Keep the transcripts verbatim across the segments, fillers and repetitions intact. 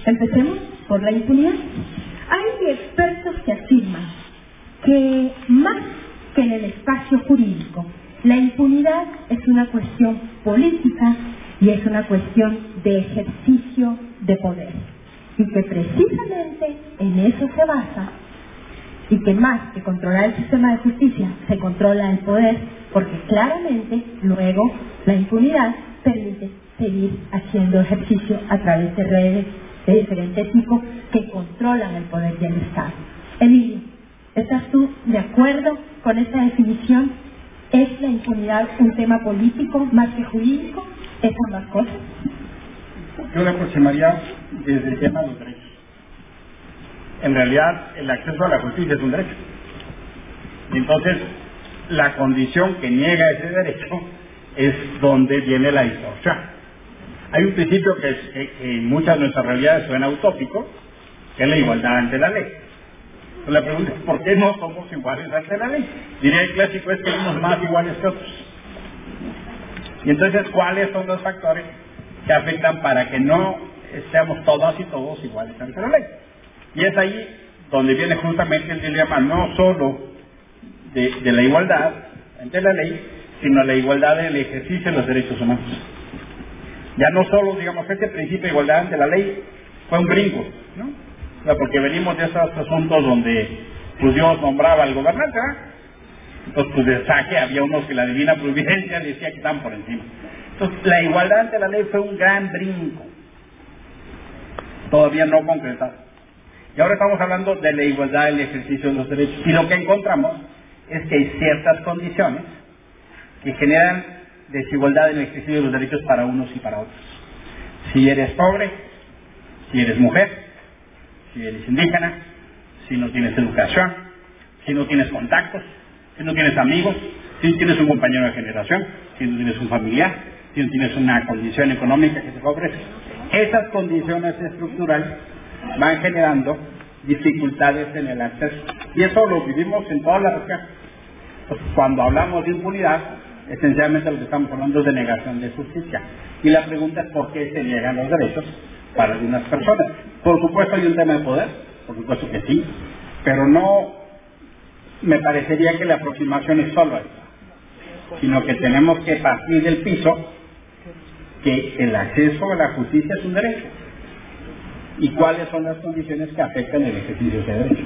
Empecemos por la impunidad. Hay expertos que afirman que más que en el espacio jurídico, la impunidad es una cuestión política y es una cuestión de ejercicio de poder. Y que precisamente en eso se basa, y que más que controlar el sistema de justicia, se controla el poder, porque claramente luego la impunidad permite seguir haciendo ejercicio a través de redes de diferente tipo que controlan el poder y el Estado. Emilio, ¿estás tú de acuerdo con esta definición? ¿Es la impunidad un tema político más que jurídico? ¿Es ambas cosas? Yo le aproximaría desde el tema de los derechos. En realidad, el acceso a la justicia es un derecho. Entonces, la condición que niega ese derecho es donde viene la distorsión. Hay un principio que, es, que, que en muchas de nuestras realidades suena utópico, que es la igualdad ante la ley. Entonces, la pregunta es, ¿por qué no somos iguales ante la ley? Diría el clásico es que somos más iguales que otros. Y entonces, ¿cuáles son los factores que afectan para que no seamos todas y todos iguales ante la ley? Y es ahí donde viene justamente el dilema no solo de, de la igualdad ante la ley, sino la igualdad del ejercicio de los derechos humanos. Ya no solo, digamos, este principio de igualdad ante la ley fue un brinco, ¿no? O sea, porque venimos de esos asuntos donde pues Dios nombraba al gobernante, ¿verdad? Entonces, pues de saque había unos que la divina providencia decía que estaban por encima. Entonces, la igualdad ante la ley fue un gran brinco, todavía no concretado. Y ahora estamos hablando de la igualdad del ejercicio de los derechos. Y lo que encontramos es que hay ciertas condiciones que generan desigualdad en el ejercicio de los derechos para unos y para otros. Si eres pobre, si eres mujer, si eres indígena, si no tienes educación, si no tienes contactos, si no tienes amigos, si no tienes un compañero de generación, si no tienes un familiar, si no tienes una condición económica que te favorece. Esas condiciones estructurales van generando dificultades en el acceso. Y eso lo vivimos en todas las regiones. Cuando hablamos de impunidad, esencialmente lo que estamos hablando es de negación de justicia. Y la pregunta es por qué se niegan los derechos para algunas personas. Por supuesto hay un tema de poder, por supuesto que sí, pero no me parecería que la aproximación es solo eso, sino que tenemos que partir del piso que el acceso a la justicia es un derecho. ¿Y cuáles son las condiciones que afectan el ejercicio de ese derecho?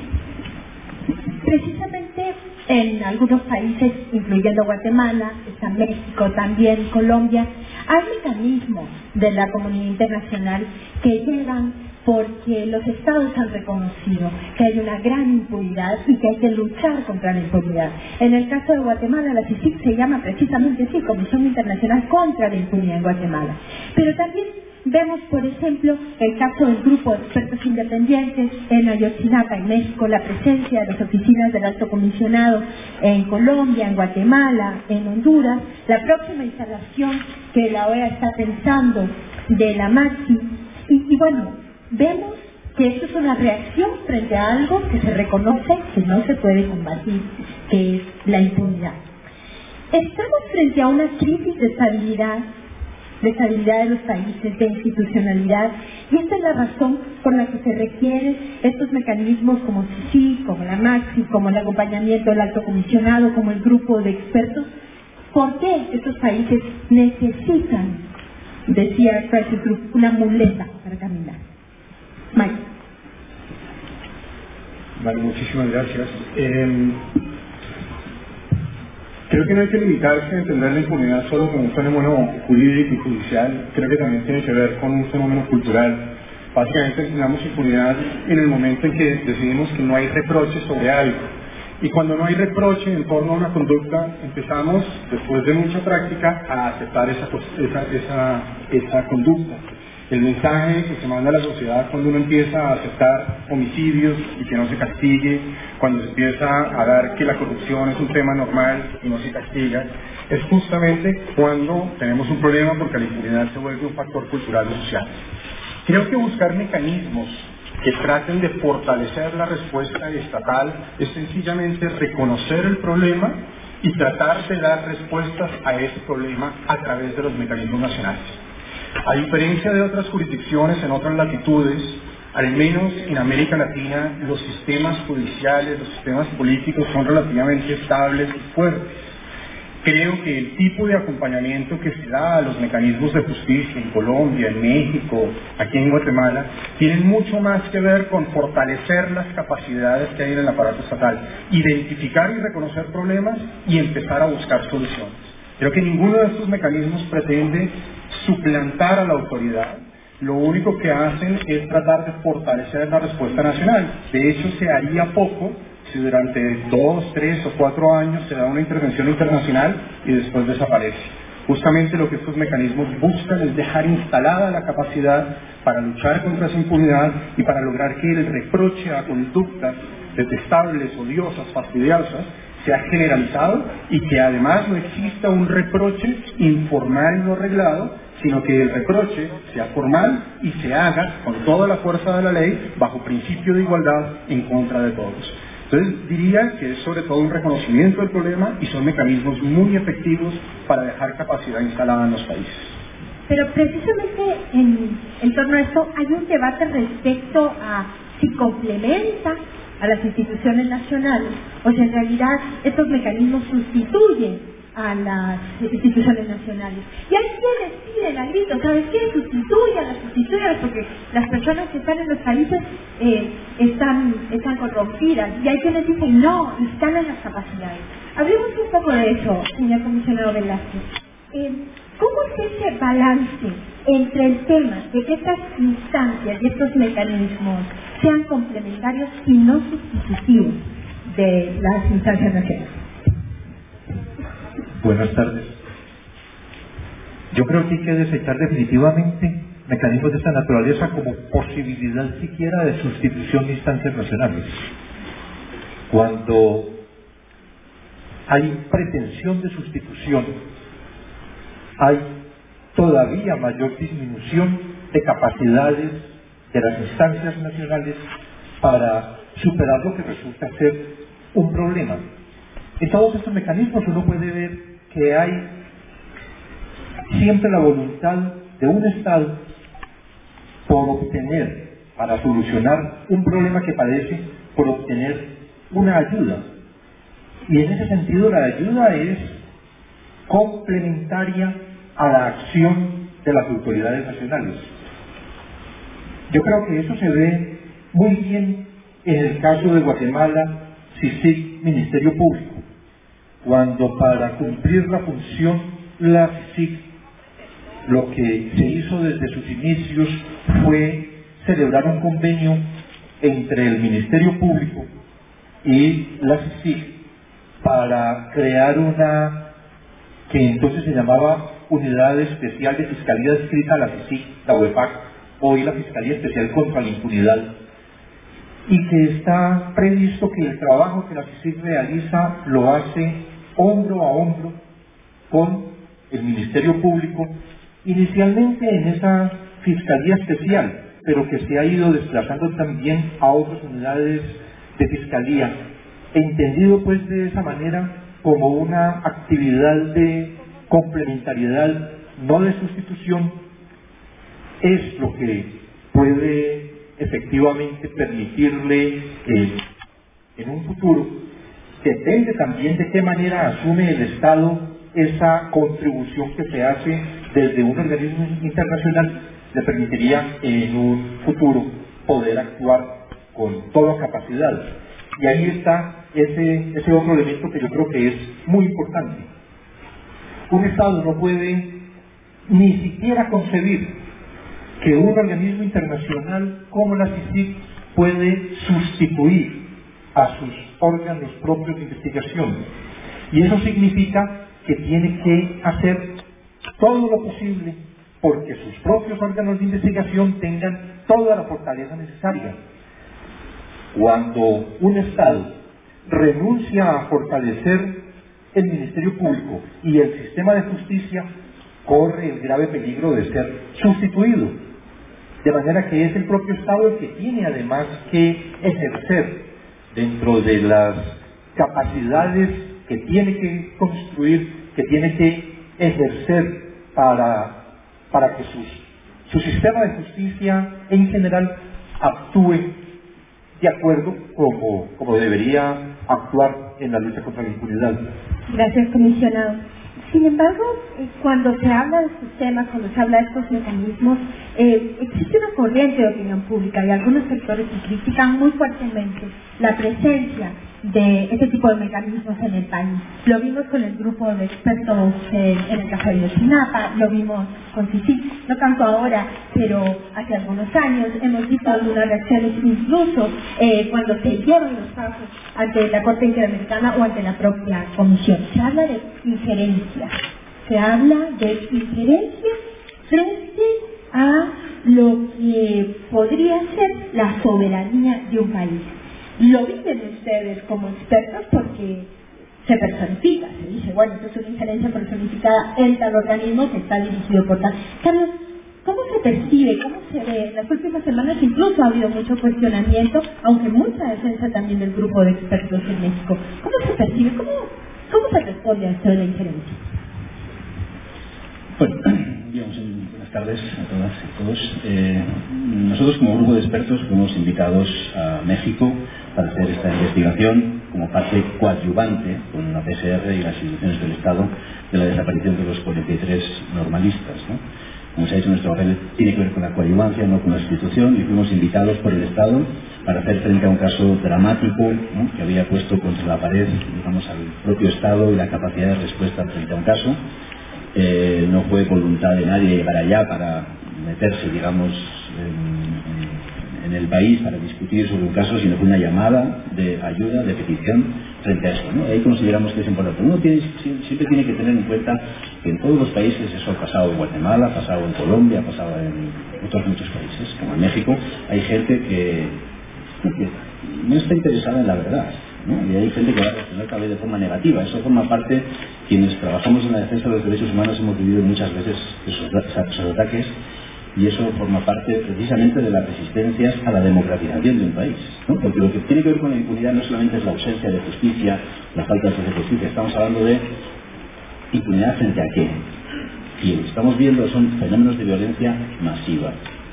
Precisamente en algunos países, incluyendo Guatemala, está México, también Colombia, hay mecanismos de la comunidad internacional que llegan porque los estados han reconocido que hay una gran impunidad y que hay que luchar contra la impunidad. En el caso de Guatemala, la C I C I C se llama precisamente así, Comisión Internacional contra la Impunidad en Guatemala. Pero también vemos, por ejemplo, el caso del grupo de expertos independientes en Ayotzinapa, en México, la presencia de las oficinas del Alto Comisionado en Colombia, en Guatemala, en Honduras, la próxima instalación que la O E A está pensando de la MAXI, y, y bueno, vemos que esto es una reacción frente a algo que se reconoce que no se puede combatir, que es la impunidad. Estamos frente a una crisis de estabilidad, de estabilidad de los países, de institucionalidad, y esta es la razón por la que se requieren estos mecanismos como C I C I, como la MAXI, como el acompañamiento del Alto Comisionado, como el grupo de expertos. ¿Por qué estos países necesitan, decía Crisis Group, una muleta para caminar? Mike. Vale, muchísimas gracias. Eh, creo que no hay que limitarse a entender la impunidad solo como un fenómeno jurídico y judicial. Creo que también tiene que ver con un fenómeno cultural. Básicamente entendamos impunidad en el momento en que decidimos que no hay reproche sobre algo. Y cuando no hay reproche en torno a una conducta, empezamos, después de mucha práctica, a aceptar esa, esa, esa, esa conducta. El mensaje que se manda a la sociedad cuando uno empieza a aceptar homicidios y que no se castigue, cuando se empieza a dar que la corrupción es un tema normal y no se castiga, es justamente cuando tenemos un problema porque la impunidad se vuelve un factor cultural y social. Creo que buscar mecanismos que traten de fortalecer la respuesta estatal es sencillamente reconocer el problema y tratar de dar respuestas a ese problema a través de los mecanismos nacionales. A diferencia de otras jurisdicciones en otras latitudes, al menos en América Latina, los sistemas judiciales, los sistemas políticos son relativamente estables y fuertes. Creo que el tipo de acompañamiento que se da a los mecanismos de justicia en Colombia, en México, aquí en Guatemala, tienen mucho más que ver con fortalecer las capacidades que hay en el aparato estatal, identificar y reconocer problemas y empezar a buscar soluciones. Creo que ninguno de estos mecanismos pretende suplantar a la autoridad. Lo único que hacen es tratar de fortalecer la respuesta nacional. De hecho, se haría poco si durante dos, tres o cuatro años se da una intervención internacional y después desaparece. Justamente lo que estos mecanismos buscan es dejar instalada la capacidad para luchar contra esa impunidad y para lograr que el reproche a conductas detestables, odiosas, fastidiosas, sea generalizado y que además no exista un reproche informal y no arreglado, sino que el reproche sea formal y se haga con toda la fuerza de la ley, bajo principio de igualdad, en contra de todos. Entonces diría que es sobre todo un reconocimiento del problema y son mecanismos muy efectivos para dejar capacidad instalada en los países. Pero precisamente en, en torno a esto hay un debate respecto a si complementa a las instituciones nacionales o si en realidad estos mecanismos sustituyen a las instituciones nacionales. Y hay quienes piden a gritos, ¿sabes qué? Sustituyan, sustituyan, porque las personas que están en los países eh, están, están corrompidas. Y hay quienes dicen, no, instalan las capacidades. Hablemos un poco de eso, señor comisionado Velázquez. Eh, ¿Cómo es ese balance entre el tema de que estas instancias y estos mecanismos sean complementarios y no sustitutivos de las instancias nacionales? Buenas tardes. Yo creo que hay que desechar definitivamente mecanismos de esta naturaleza como posibilidad siquiera de sustitución de instancias nacionales. Cuando hay pretensión de sustitución, hay todavía mayor disminución de capacidades de las instancias nacionales para superar lo que resulta ser un problema. En todos estos mecanismos uno puede ver que hay siempre la voluntad de un Estado por obtener, para solucionar un problema que padece, por obtener una ayuda. Y en ese sentido la ayuda es complementaria a la acción de las autoridades nacionales. Yo creo que eso se ve muy bien en el caso de Guatemala, CICIG, Ministerio Público, cuando para cumplir la función la CICIG, lo que se hizo desde sus inicios fue celebrar un convenio entre el Ministerio Público y la CICIG para crear una que entonces se llamaba Unidad Especial de Fiscalía Adscrita a la CICIG, la U E P A C, hoy la Fiscalía Especial contra la Impunidad, y que está previsto que el trabajo que la CICIG realiza lo hace hombro a hombro con el Ministerio Público, inicialmente en esa Fiscalía Especial, pero que se ha ido desplazando también a otras unidades de Fiscalía, entendido pues de esa manera como una actividad de complementariedad, no de sustitución, es lo que puede efectivamente permitirle eh, en un futuro, depende también de qué manera asume el Estado esa contribución que se hace desde un organismo internacional, le permitiría en un futuro poder actuar con toda capacidad. Y ahí está ese, ese otro elemento que yo creo que es muy importante. Un Estado no puede ni siquiera concebir que un organismo internacional como la CICIG puede sustituir a sus órganos propios de investigación. Y eso significa que tiene que hacer todo lo posible porque sus propios órganos de investigación tengan toda la fortaleza necesaria. Cuando un Estado renuncia a fortalecer el Ministerio Público y el sistema de justicia, corre el grave peligro de ser sustituido. De manera que es el propio Estado el que tiene además que ejercer dentro de las capacidades que tiene que construir, que tiene que ejercer para, para que sus, su sistema de justicia en general actúe de acuerdo como, como debería actuar en la lucha contra la impunidad. Gracias, comisionado. Sin embargo, cuando se habla de estos temas, cuando se habla de estos mecanismos, eh, existe una corriente de opinión pública y algunos sectores que critican muy fuertemente la presencia de este tipo de mecanismos en el país. Lo vimos con el grupo de expertos eh, en el caso de Ayotzinapa, lo vimos con CICIG, no tanto ahora, pero hace algunos años. Hemos visto algunas reacciones incluso eh, cuando se llevan los casos ante la Corte Interamericana o ante la propia Comisión. Se habla de injerencia, se habla de injerencia frente a lo que podría ser la soberanía de un país. Lo dicen ustedes como expertos porque se personifica, se dice, bueno, esto es una injerencia personificada en tal organismo que está dirigido por tal. Carlos, ¿cómo se percibe, cómo se ve? En las últimas semanas incluso ha habido mucho cuestionamiento, aunque mucha defensa también del grupo de expertos en México. ¿Cómo se percibe? ¿Cómo, cómo se responde a esto de la injerencia? Bueno, digamos, buenas tardes a todas y todos. Eh, nosotros como grupo de expertos fuimos invitados a México para hacer esta investigación como parte coadyuvante con la P S R y las instituciones del Estado de la desaparición de los cuarenta y tres normalistas, ¿no? Como se ha dicho, nuestro papel tiene que ver con la coadyuvancia, no con la institución, y fuimos invitados por el Estado para hacer frente a un caso dramático, ¿no?, que había puesto contra la pared, digamos, al propio Estado y la capacidad de respuesta frente a un caso. Eh, no fue voluntad de nadie llegar allá para meterse, digamos, en, en el país para discutir sobre un caso, sino fue una llamada de ayuda, de petición frente a esto, ¿no? Ahí consideramos que es importante. Uno tiene, siempre tiene que tener en cuenta que en todos los países, eso ha pasado en Guatemala, ha pasado en Colombia, ha pasado en otros muchos países, como en México, hay gente que, que no está interesada en la verdad, ¿no? Y hay gente que va a reaccionar tal vez de forma negativa. Eso forma parte, quienes trabajamos en la defensa de los derechos humanos hemos vivido muchas veces esos, esos ataques, y eso forma parte precisamente de las resistencias a la democratización de un país, ¿no? Porque lo que tiene que ver con la impunidad no solamente es la ausencia de justicia, la falta de justicia, estamos hablando de impunidad frente a qué. Y lo que estamos viendo son fenómenos de violencia masiva.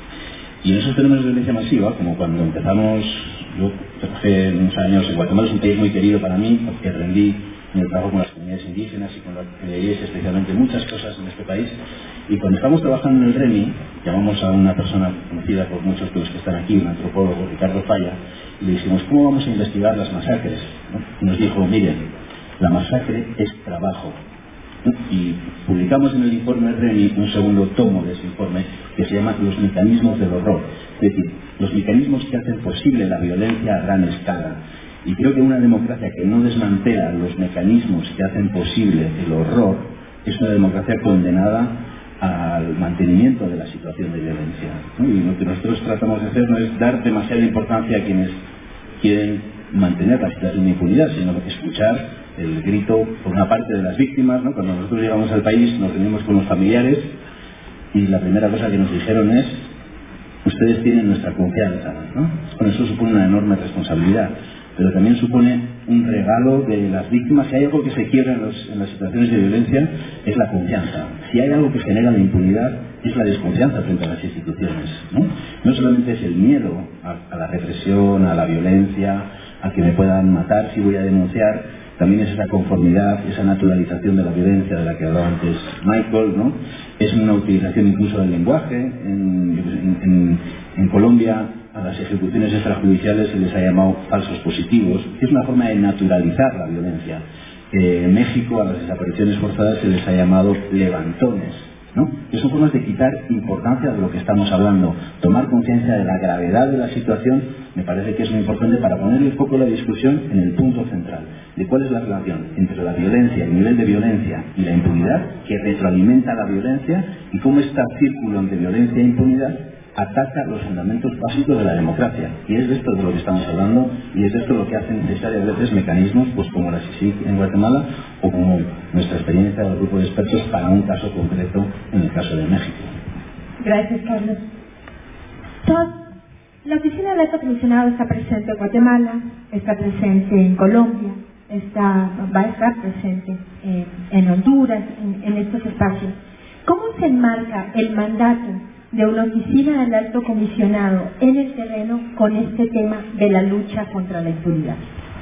Y en esos fenómenos de violencia masiva, como cuando empezamos, yo trabajé unos años en Guatemala, es un país muy querido para mí, porque aprendí en el trabajo con las comunidades indígenas y con la iglesia, especialmente muchas cosas en este país. Y cuando estamos trabajando en el REMI, llamamos a una persona conocida por muchos de los que están aquí, un antropólogo, Ricardo Falla, y le dijimos, ¿cómo vamos a investigar las masacres?, ¿no? Y nos dijo, miren, la masacre es trabajo. Y publicamos en el informe REMI un segundo tomo de ese informe que se llama Los mecanismos del horror, es decir, los mecanismos que hacen posible la violencia a gran escala. Y creo que una democracia que no desmantela los mecanismos que hacen posible el horror es una democracia condenada al mantenimiento de la situación de violencia, ¿no? Y lo que nosotros tratamos de hacer no es dar demasiada importancia a quienes quieren mantener la situación de impunidad, sino escuchar el grito por una parte de las víctimas, ¿no? Cuando nosotros llegamos al país nos reunimos con los familiares y la primera cosa que nos dijeron es: ustedes tienen nuestra confianza, ¿no? Bueno, eso supone una enorme responsabilidad, pero también supone un regalo de las víctimas. Si hay algo que se quiebra en, los, en las situaciones de violencia es la confianza. Si hay algo que genera la impunidad es la desconfianza frente a las instituciones, ¿no? No solamente es el miedo a, a la represión, a la violencia, a que me puedan matar si voy a denunciar. También es esa conformidad, esa naturalización de la violencia de la que hablaba antes Michael, ¿no? Es una utilización incluso del lenguaje. En, en, en, en Colombia a las ejecuciones extrajudiciales se les ha llamado falsos positivos, que es una forma de naturalizar la violencia. Eh, en México a las desapariciones forzadas se les ha llamado levantones, ¿no? Que son formas de quitar importancia de lo que estamos hablando. Tomar conciencia de la gravedad de la situación me parece que es muy importante para poner el foco de la discusión en el punto central de cuál es la relación entre la violencia, el nivel de violencia y la impunidad, que retroalimenta la violencia, y cómo este círculo entre violencia e impunidad ataca los fundamentos básicos de la democracia. Y es de esto de lo que estamos hablando, y es de esto lo que hacen necesarios a veces mecanismos pues como la CICIG en Guatemala, o como nuestra experiencia del grupo de expertos para un caso concreto en el caso de México. Gracias, Carlos. Todd, la oficina del alto comisionado está presente en Guatemala, está presente en Colombia, está, va a estar presente eh, en Honduras, en, en estos espacios. ¿Cómo se enmarca el mandato de una oficina del Alto Comisionado en el terreno con este tema de la lucha contra la impunidad?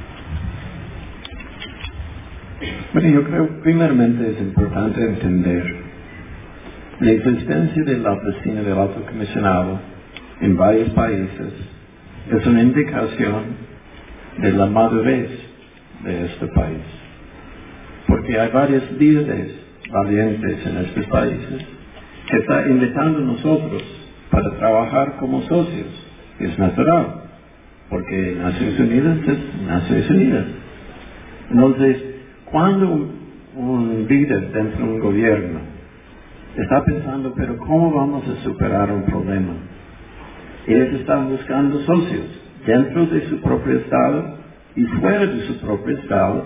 Bueno, yo creo primeramente es importante entender la existencia de la oficina del Alto Comisionado en varios países es una indicación de la madurez de este país, porque hay varios líderes valientes en estos países que están invitando a nosotros para trabajar como socios. Es natural, porque Naciones Unidas es Naciones Unidas. Entonces, cuando un, un líder dentro de un gobierno está pensando, pero ¿cómo vamos a superar un problema? Ellos están buscando socios dentro de su propio estado y fuera de su propio estado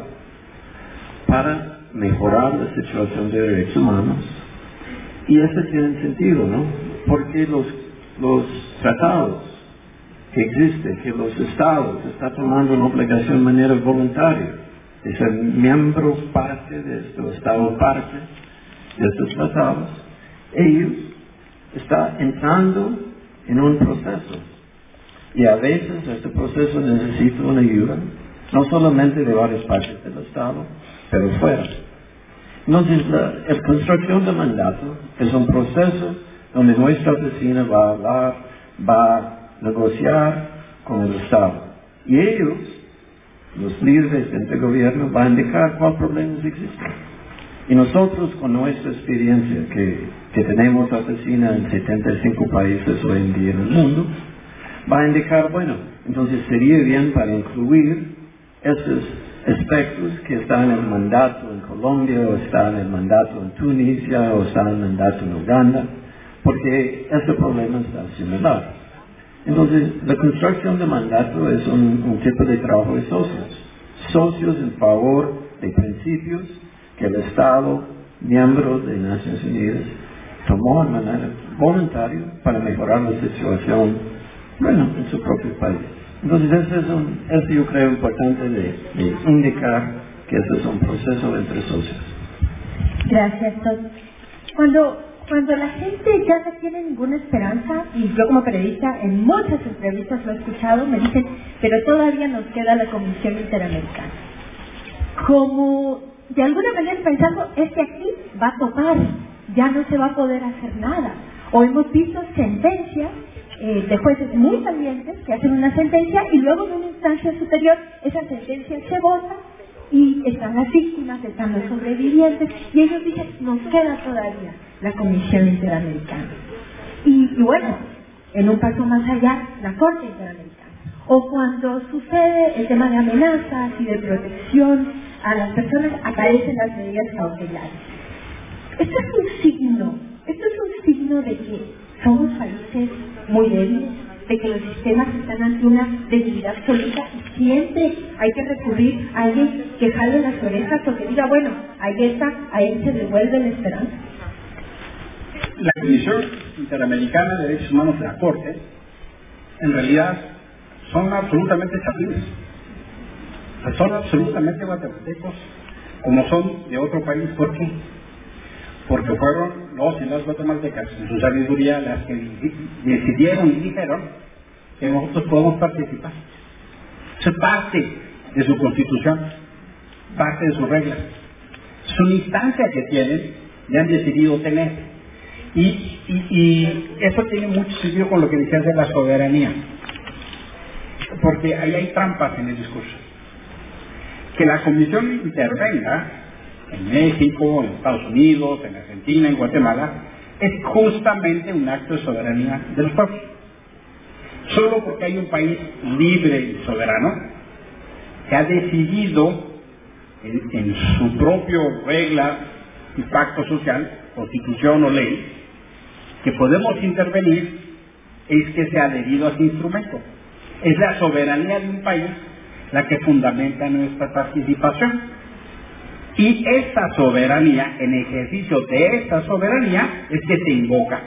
para mejorar la situación de derechos humanos. Y eso tiene sentido, ¿no? Porque los, los tratados que existen, que los estados están tomando una obligación de manera voluntaria de ser miembro parte de esto, estado parte de estos tratados, ellos están entrando en un proceso. Y a veces este proceso necesita una ayuda, no solamente de varias partes del Estado, pero fuera. Entonces, la, la construcción del mandato es un proceso donde nuestra oficina va a hablar, va a negociar con el Estado. Y ellos, los líderes del gobierno, van a indicar cuáles problemas existen. Y nosotros, con nuestra experiencia, que, que tenemos oficina en setenta y cinco países hoy en día en el mundo, va a indicar, bueno, entonces sería bien para incluir esos aspectos que están en el mandato en Colombia, o están en el mandato en Tunisia, o están en el mandato en Uganda, porque este problema está similar. Entonces, la construcción de mandato es un, un tipo de trabajo de socios. Socios en favor de principios que el Estado, miembro de Naciones Unidas, tomó de manera voluntaria para mejorar la situación, bueno, en su propio país. Entonces, eso, es un, eso yo creo importante de, de indicar que eso es un proceso entre socios. Gracias, Todd. Cuando, cuando la gente ya no tiene ninguna esperanza, y yo como periodista en muchas entrevistas lo he escuchado, me dicen, pero todavía nos queda la Comisión Interamericana. Como de alguna manera pensando, es que aquí va a topar, ya no se va a poder hacer nada. O hemos visto sentencias eh, de jueces muy valientes que hacen una sentencia y luego en una instancia superior esa sentencia se vota y están las víctimas, están los sobrevivientes y ellos dicen, nos queda todavía la Comisión Interamericana. Y, y bueno, en un paso más allá, la Corte Interamericana. O cuando sucede el tema de amenazas y de protección a las personas, aparecen las medidas cautelares. Esto es un signo, esto es un signo de que somos países muy débiles, de que los sistemas están ante una debilidad absoluta y siempre hay que recurrir a alguien que jale las orejas o que diga, bueno, ahí está, ahí se devuelve la esperanza. La Comisión Interamericana de Derechos Humanos de la Corte, en realidad, son absolutamente chapines. Son absolutamente guatemaltecos, como son de otro país. ¿Por qué? Porque fueron los y las guatemaltecas, en su sabiduría, las que decidieron y dijeron que nosotros podemos participar. Eso es parte de su constitución, parte de sus reglas. Es una instancia que tienen y han decidido tener. Y, y, y eso tiene mucho sentido con lo que decías de la soberanía. Porque ahí hay trampas en el discurso. Que la Comisión intervenga en México, en Estados Unidos, en Argentina, en Guatemala, es justamente un acto de soberanía de los pueblos. Solo porque hay un país libre y soberano que ha decidido en, en su propio regla y pacto social, constitución o ley, que podemos intervenir, es que se ha adherido a ese instrumento. Es la soberanía de un país la que fundamenta nuestra participación. Y esta soberanía, en ejercicio de esta soberanía, es que se invoca.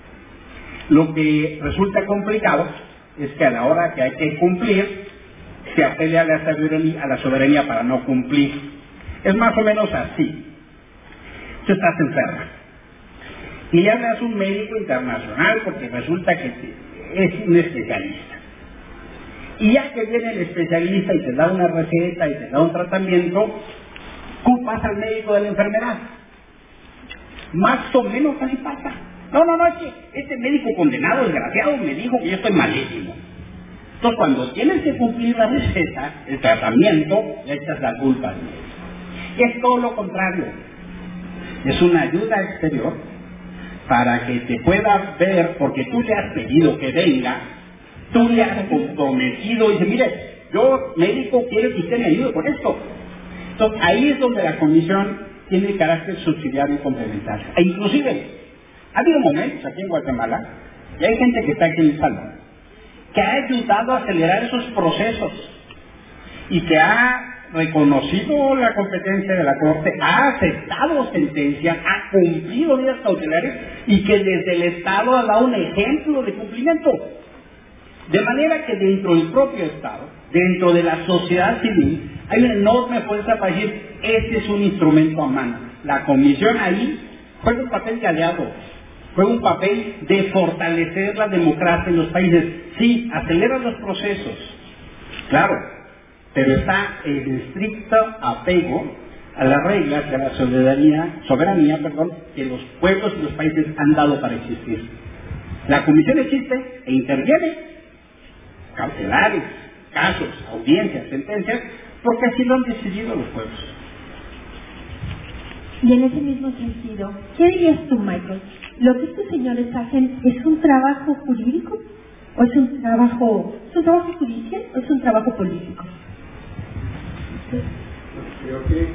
Lo que resulta complicado es que a la hora que hay que cumplir, se apele a la soberanía, a la soberanía para no cumplir. Es más o menos así. Tú estás enferma y le hablas a un médico internacional porque resulta que es un especialista. Y ya que viene el especialista y te da una receta y te da un tratamiento, culpas al médico de la enfermedad. Más o menos así pasa. No, no, no, es que este médico condenado, desgraciado, me dijo que yo estoy malísimo. Entonces, cuando tienes que cumplir la receta, el tratamiento, le echas la culpa al médico. Y es todo lo contrario. Es una ayuda exterior para que te pueda ver, porque tú le has pedido que venga, tú le has comprometido y dice, mire, yo, médico, quiero que usted me ayude con esto. Entonces, ahí es donde la comisión tiene carácter subsidiario y complementario. E inclusive, ha habido momentos aquí en Guatemala, y hay gente que está aquí en el salón, que ha ayudado a acelerar esos procesos y que ha reconocido la competencia de la Corte, ha aceptado sentencias, ha cumplido medidas cautelares y que desde el Estado ha dado un ejemplo de cumplimiento. De manera que dentro del propio Estado, dentro de la sociedad civil, hay una enorme fuerza para decir, este es un instrumento a mano. La Comisión ahí juega un papel de aliado, juega un papel de fortalecer la democracia en los países. Sí, acelera los procesos, claro, pero está en estricto apego a las reglas de la soberanía, soberanía perdón, que los pueblos y los países han dado para existir. La Comisión existe e interviene, cautelares, casos, audiencias, sentencias, porque así lo han decidido los pueblos. Y en ese mismo sentido, ¿qué dirías tú, Michael? ¿Lo que estos señores hacen es un trabajo jurídico? ¿O es un trabajo, es un trabajo judicial o es un trabajo político? Creo que,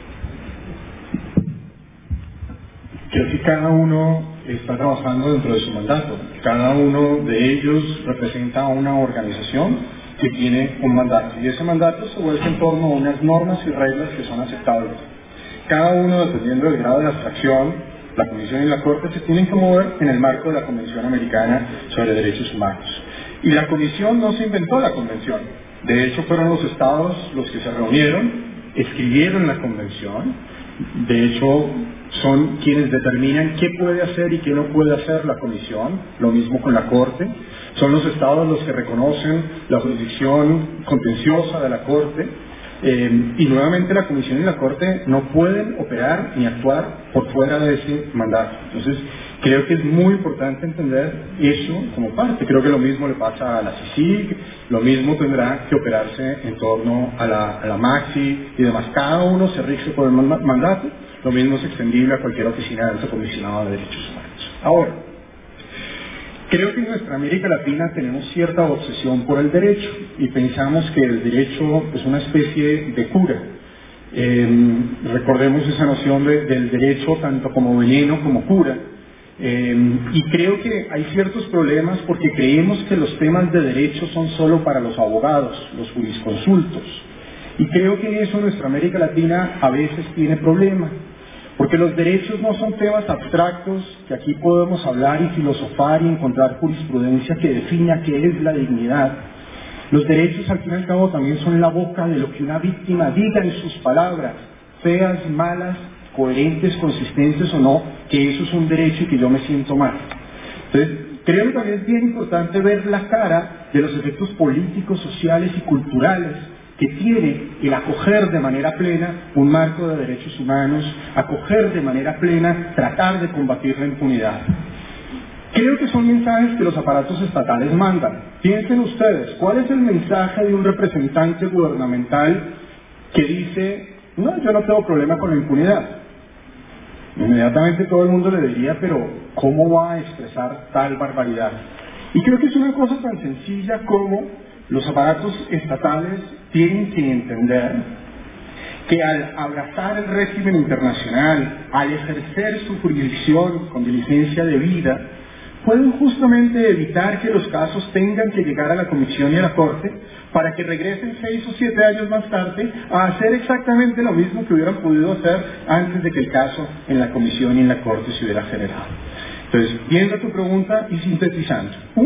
creo que cada uno está trabajando dentro de su mandato. Cada uno de ellos representa una organización que tiene un mandato. Y ese mandato se vuelve en torno a unas normas y reglas que son aceptables. Cada uno, dependiendo del grado de abstracción, la Comisión y la Corte se tienen que mover en el marco de la Convención Americana sobre Derechos Humanos. Y la Comisión no se inventó la Convención. De hecho, fueron los estados los que se reunieron, escribieron la Convención. De hecho, son quienes determinan qué puede hacer y qué no puede hacer la Comisión. Lo mismo con la Corte. Son los estados los que reconocen la jurisdicción contenciosa de la Corte. Eh, y nuevamente la Comisión y la Corte no pueden operar ni actuar por fuera de ese mandato. Entonces, creo que es muy importante entender eso como parte. Creo que lo mismo le pasa a la C I C I C, lo mismo tendrá que operarse en torno a la, a la MAXI y demás. Cada uno se rige por el mandato, lo mismo es extendible a cualquier oficina del Comisionado de Derechos Humanos. Ahora, creo que en nuestra América Latina tenemos cierta obsesión por el derecho y pensamos que el derecho es una especie de cura. Eh, recordemos esa noción de, del derecho tanto como veneno como cura. Eh, y creo que hay ciertos problemas porque creemos que los temas de derecho son solo para los abogados, los jurisconsultos. Y creo que en eso nuestra América Latina a veces tiene problemas. Porque los derechos no son temas abstractos que aquí podemos hablar y filosofar y encontrar jurisprudencia que defina qué es la dignidad. Los derechos al fin y al cabo también son la boca de lo que una víctima diga en sus palabras, feas, malas, coherentes, consistentes o no, que eso es un derecho y que yo me siento mal. Entonces, creo que también es bien importante ver la cara de los efectos políticos, sociales y culturales que tiene el acoger de manera plena un marco de derechos humanos, acoger de manera plena, tratar de combatir la impunidad. Creo que son mensajes que los aparatos estatales mandan. Piensen ustedes, ¿cuál es el mensaje de un representante gubernamental que dice, no, yo no tengo problema con la impunidad? Inmediatamente todo el mundo le diría, pero ¿cómo va a expresar tal barbaridad? Y creo que es una cosa tan sencilla como los aparatos estatales tienen que entender que al abrazar el régimen internacional, al ejercer su jurisdicción con diligencia debida, pueden justamente evitar que los casos tengan que llegar a la Comisión y a la Corte para que regresen seis o siete años más tarde a hacer exactamente lo mismo que hubieran podido hacer antes de que el caso en la Comisión y en la Corte se hubiera generado. Entonces, viendo tu pregunta y sintetizando. Uno,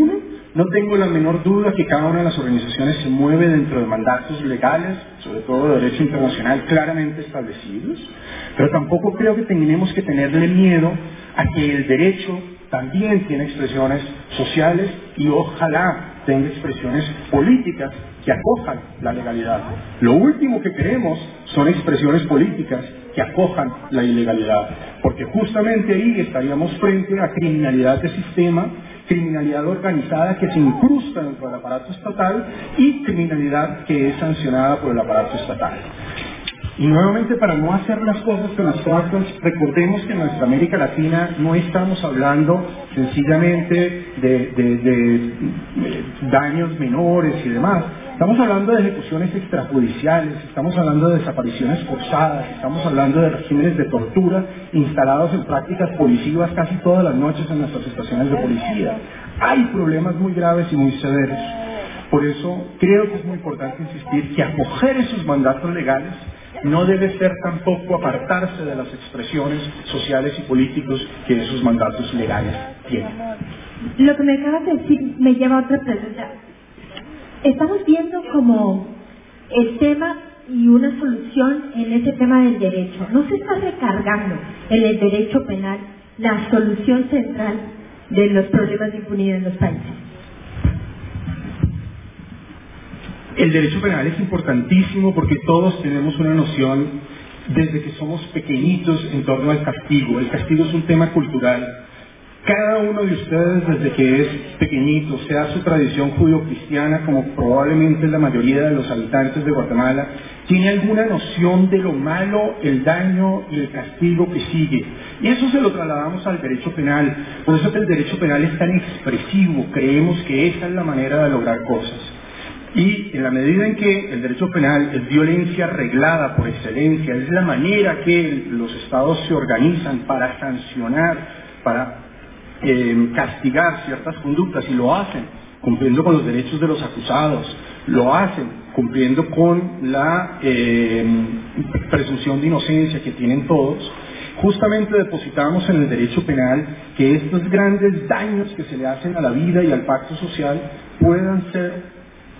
No tengo la menor duda que cada una de las organizaciones se mueve dentro de mandatos legales, sobre todo de derecho internacional, claramente establecidos, pero tampoco creo que tenemos que tenerle miedo a que el derecho también tiene expresiones sociales y ojalá tenga expresiones políticas que acojan la legalidad. Lo último que queremos son expresiones políticas que acojan la ilegalidad, porque justamente ahí estaríamos frente a criminalidad de sistema, criminalidad organizada que se incrusta dentro del aparato estatal y criminalidad que es sancionada por el aparato estatal. Y nuevamente, para no hacer las cosas tan abstractas, recordemos que en nuestra América Latina no estamos hablando sencillamente de, de, de, de daños menores y demás. Estamos hablando de ejecuciones extrajudiciales, estamos hablando de desapariciones forzadas, estamos hablando de regímenes de tortura instalados en prácticas policivas casi todas las noches en nuestras estaciones de policía. Hay problemas muy graves y muy severos. Por eso creo que es muy importante insistir que acoger esos mandatos legales no debe ser tampoco apartarse de las expresiones sociales y políticos que esos mandatos legales tienen. Lo que me acabas de decir me lleva a otra pregunta. Estamos viendo como el tema y una solución en ese tema del derecho. ¿No se está recargando en el derecho penal la solución central de los problemas de impunidad en los países? El derecho penal es importantísimo porque todos tenemos una noción desde que somos pequeñitos en torno al castigo. El castigo es un tema cultural. Cada uno de ustedes desde que es pequeñito, sea su tradición judio-cristiana, como probablemente la mayoría de los habitantes de Guatemala, tiene alguna noción de lo malo, el daño y el castigo que sigue. Y eso se lo trasladamos al derecho penal. Por eso que el derecho penal es tan expresivo. Creemos que esa es la manera de lograr cosas. Y en la medida en que el derecho penal es violencia reglada por excelencia, es la manera que los estados se organizan para sancionar, para eh, castigar ciertas conductas, y lo hacen cumpliendo con los derechos de los acusados, lo hacen cumpliendo con la eh, presunción de inocencia que tienen todos. Justamente depositamos en el derecho penal que estos grandes daños que se le hacen a la vida y al pacto social puedan ser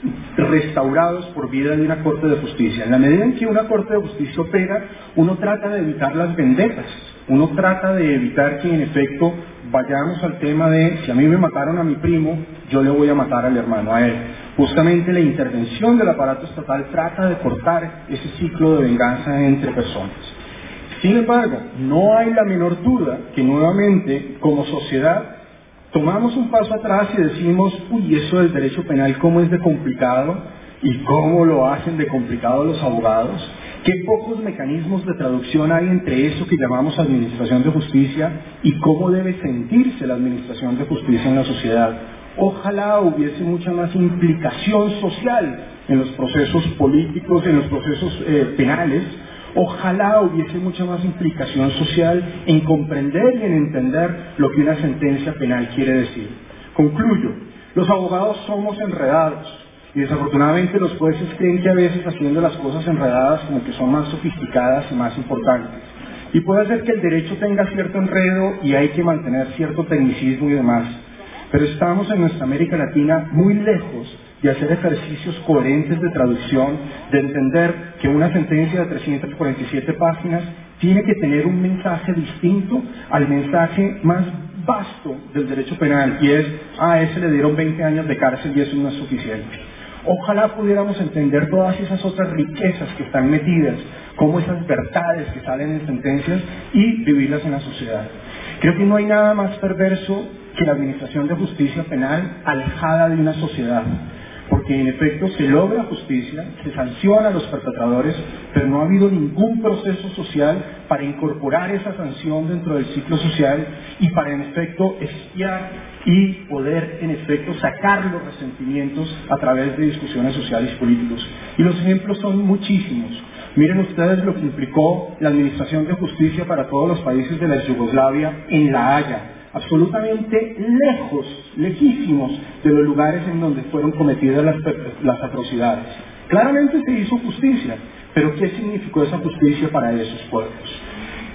restaurados por vía de una corte de justicia. En la medida en que una corte de justicia opera, uno trata de evitar las vendetas, uno trata de evitar que en efecto vayamos al tema de si a mí me mataron a mi primo, yo le voy a matar al hermano a él. Justamente la intervención del aparato estatal trata de cortar ese ciclo de venganza entre personas. Sin embargo, no hay la menor duda que nuevamente como sociedad tomamos un paso atrás y decimos, uy, eso del derecho penal, ¿cómo es de complicado? ¿Y cómo lo hacen de complicado los abogados? ¿Qué pocos mecanismos de traducción hay entre eso que llamamos administración de justicia y cómo debe sentirse la administración de justicia en la sociedad? Ojalá hubiese mucha más implicación social en los procesos políticos, en los procesos eh, penales. Ojalá hubiese mucha más implicación social en comprender y en entender lo que una sentencia penal quiere decir. Concluyo, los abogados somos enredados y desafortunadamente los jueces creen que a veces haciendo las cosas enredadas como que son más sofisticadas y más importantes. Y puede ser que el derecho tenga cierto enredo y hay que mantener cierto tecnicismo y demás. Pero estamos en nuestra América Latina muy lejos de hacer ejercicios coherentes de traducción, de entender que una sentencia de trescientas cuarenta y siete páginas tiene que tener un mensaje distinto al mensaje más vasto del derecho penal, y es, ah, a ese le dieron veinte años de cárcel y eso no es suficiente. Ojalá pudiéramos entender todas esas otras riquezas que están metidas, como esas verdades que salen en sentencias, y vivirlas en la sociedad. Creo que no hay nada más perverso que la administración de justicia penal alejada de una sociedad. Porque en efecto se logra justicia, se sanciona a los perpetradores, pero no ha habido ningún proceso social para incorporar esa sanción dentro del ciclo social y para en efecto espiar y poder en efecto sacar los resentimientos a través de discusiones sociales y políticas. Y los ejemplos son muchísimos. Miren ustedes lo que implicó la administración de justicia para todos los países de la ex Yugoslavia en La Haya, absolutamente lejos, lejísimos de los lugares en donde fueron cometidas las, las atrocidades. Claramente se hizo justicia, pero ¿qué significó esa justicia para esos pueblos?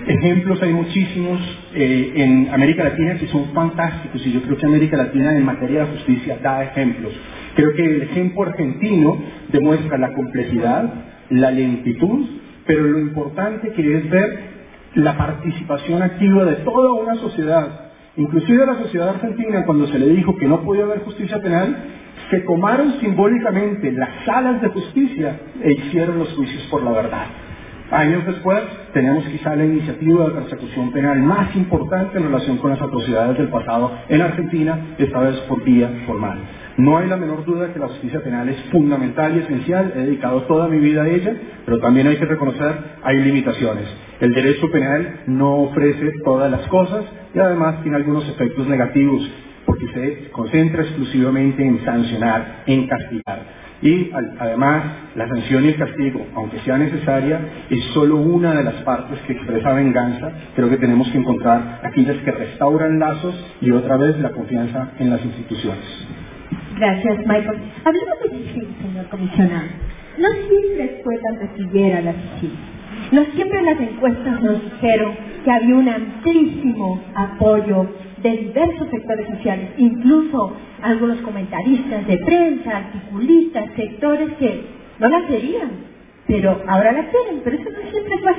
Ejemplos hay muchísimos eh, en América Latina que son fantásticos, y yo creo que América Latina en materia de justicia da ejemplos. Creo que el ejemplo argentino demuestra la complejidad, la lentitud, pero lo importante que es ver la participación activa de toda una sociedad. Inclusive la sociedad argentina, cuando se le dijo que no podía haber justicia penal, se tomaron simbólicamente las salas de justicia e hicieron los juicios por la verdad. Años después, tenemos quizá la iniciativa de persecución penal más importante en relación con las atrocidades del pasado en Argentina, esta vez por vía formal. No hay la menor duda que la justicia penal es fundamental y esencial, he dedicado toda mi vida a ella, pero también hay que reconocer, hay limitaciones. El derecho penal no ofrece todas las cosas y además tiene algunos efectos negativos, porque se concentra exclusivamente en sancionar, en castigar. Y además, la sanción y el castigo, aunque sea necesaria, es solo una de las partes que expresa venganza. Creo que tenemos que encontrar aquellas que restauran lazos y otra vez la confianza en las instituciones. Gracias, Michael. Hablemos de Sicilia, señor comisionado. No siempre fue tan recibida la Sicilia. No siempre las encuestas nos dijeron que había un amplísimo apoyo de diversos sectores sociales, incluso algunos comentaristas de prensa, articulistas, sectores que no la querían, pero ahora la quieren, pero eso no siempre fue así.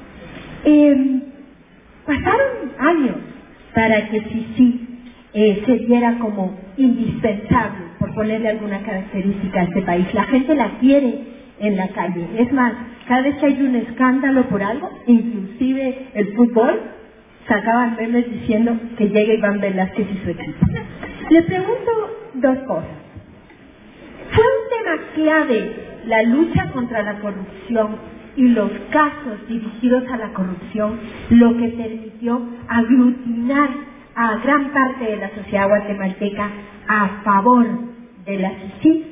Eh, pasaron años para que Sisi eh, se viera como indispensable, por ponerle alguna característica a este país. La gente la quiere en la calle. Es más, cada vez que hay un escándalo por algo, inclusive el fútbol, sacaban memes diciendo que llega Iván Velázquez y su equipo. Le pregunto dos cosas. ¿Fue un tema clave la lucha contra la corrupción y los casos dirigidos a la corrupción lo que permitió aglutinar a gran parte de la sociedad guatemalteca a favor de la Sisi?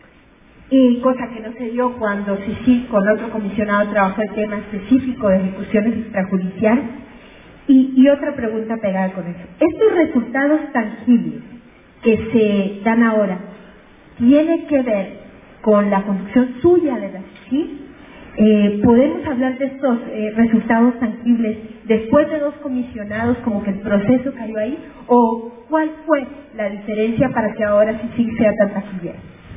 Y cosa que no se dio cuando Sisi con otro comisionado trabajó el tema específico de ejecuciones extrajudiciales. Y, y otra pregunta pegada con eso. ¿Estos resultados tangibles que se dan ahora tienen que ver con la conducción suya de la Sisi? Eh, ¿Podemos hablar de estos eh, resultados tangibles después de dos comisionados, como que el proceso cayó ahí? ¿O cuál fue la diferencia para que ahora Sisi sea tan tangible?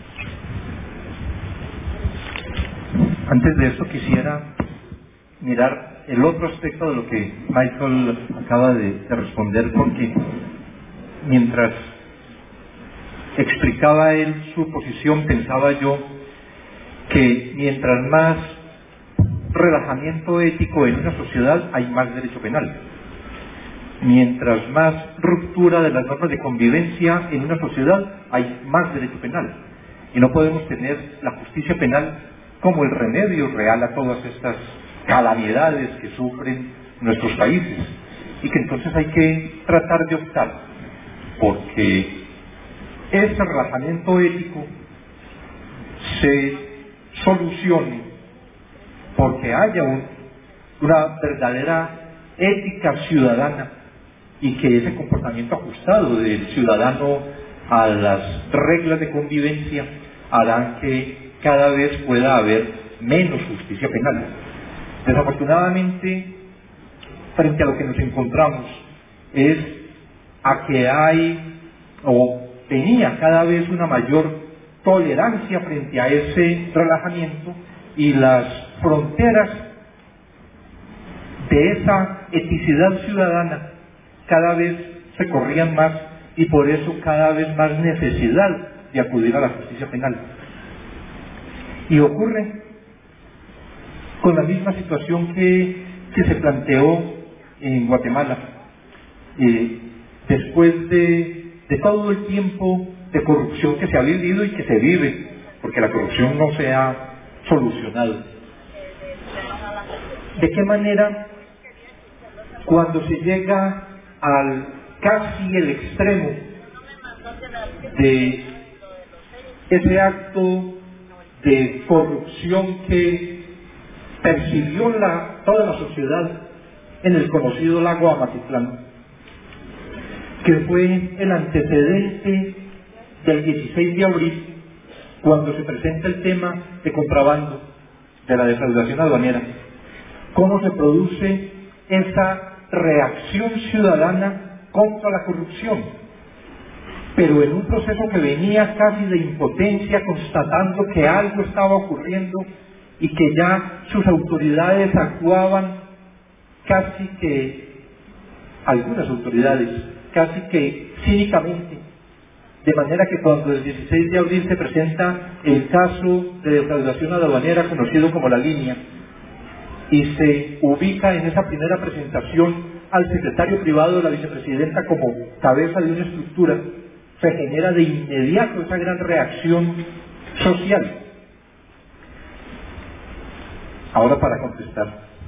Antes de eso quisiera mirar el otro aspecto de lo que Michael acaba de, de responder, porque mientras explicaba él su posición, pensaba yo que mientras más relajamiento ético en una sociedad, hay más derecho penal. Mientras más ruptura de las normas de convivencia en una sociedad, hay más derecho penal. Y no podemos tener la justicia penal como el remedio real a todas estas calamidades que sufren nuestros países, y que entonces hay que tratar de optar porque ese relajamiento ético se solucione, porque haya un, una verdadera ética ciudadana y que ese comportamiento ajustado del ciudadano a las reglas de convivencia harán que cada vez pueda haber menos justicia penal. Desafortunadamente, frente a lo que nos encontramos es a que hay o tenía cada vez una mayor tolerancia frente a ese relajamiento, y las fronteras de esa eticidad ciudadana cada vez se corrían más, y por eso cada vez más necesidad de acudir a la justicia penal. Y ocurre con la misma situación que, que se planteó en Guatemala. Eh, después de, de todo el tiempo de corrupción que se ha vivido y que se vive, porque la corrupción no se ha solucionado. ¿De qué manera, cuando se llega al casi el extremo de ese acto de corrupción que percibió la, toda la sociedad en el conocido lago Amatitlán, que fue el antecedente del dieciséis de abril, cuando se presenta el tema de contrabando, de la defraudación aduanera? ¿Cómo se produce esa reacción ciudadana contra la corrupción, pero en un proceso que venía casi de impotencia, constatando que algo estaba ocurriendo y que ya sus autoridades actuaban casi que, algunas autoridades, casi que cínicamente, de manera que cuando el dieciséis de abril se presenta el caso de defraudación aduanera conocido como La Línea, y se ubica en esa primera presentación al secretario privado de la vicepresidenta como cabeza de una estructura, se genera de inmediato esa gran reacción social. Ahora, para contestar,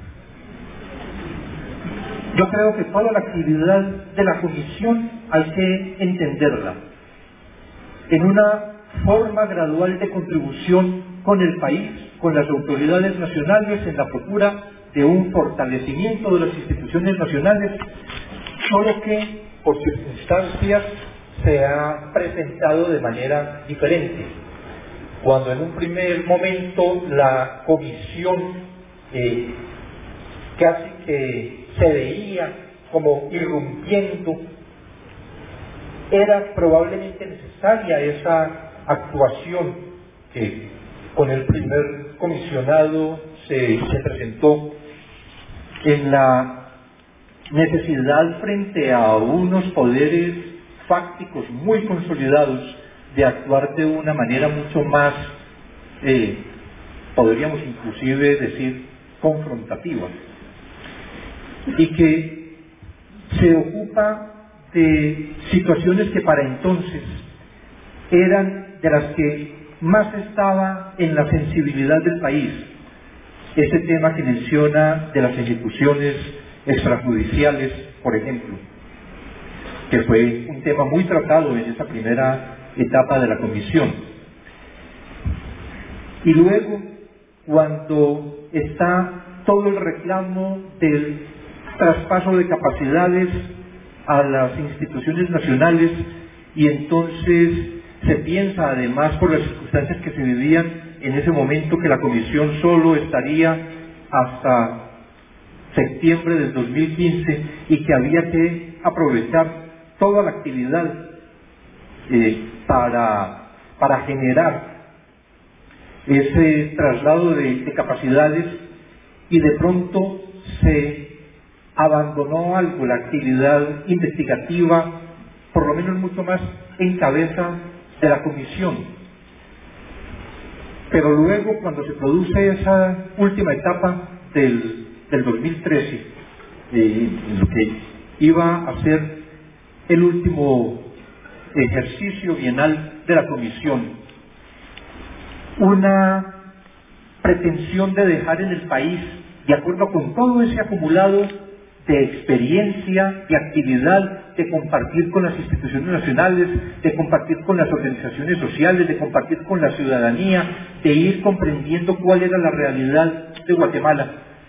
yo creo que toda la actividad de la comisión hay que entenderla en una forma gradual de contribución con el país, con las autoridades nacionales, en la procura de un fortalecimiento de las instituciones nacionales, solo que por circunstancias se ha presentado de manera diferente. Cuando en un primer momento la comisión eh, casi que se veía como irrumpiendo, era probablemente necesaria esa actuación que con el primer comisionado se, se presentó en la necesidad frente a unos poderes fácticos muy consolidados de actuar de una manera mucho más, eh, podríamos inclusive decir, confrontativa, y que se ocupa de situaciones que para entonces eran de las que más estaba en la sensibilidad del país. Ese tema que menciona de las ejecuciones extrajudiciales, por ejemplo, que fue un tema muy tratado en esa primera etapa de la comisión. Y luego, cuando está todo el reclamo del traspaso de capacidades a las instituciones nacionales, y entonces se piensa, además por las circunstancias que se vivían en ese momento, que la comisión solo estaría hasta septiembre del dos mil quince y que había que aprovechar toda la actividad eh, para, para generar ese traslado de, de capacidades, y de pronto se abandonó algo la actividad investigativa, por lo menos mucho más en cabeza de la comisión. Pero luego, cuando se produce esa última etapa del, del dos mil trece, eh, en lo que iba a ser el último ejercicio bienal de la comisión, una pretensión de dejar en el país, de acuerdo con todo ese acumulado de experiencia, de actividad, de compartir con las instituciones nacionales, de compartir con las organizaciones sociales, de compartir con la ciudadanía, de ir comprendiendo cuál era la realidad de Guatemala.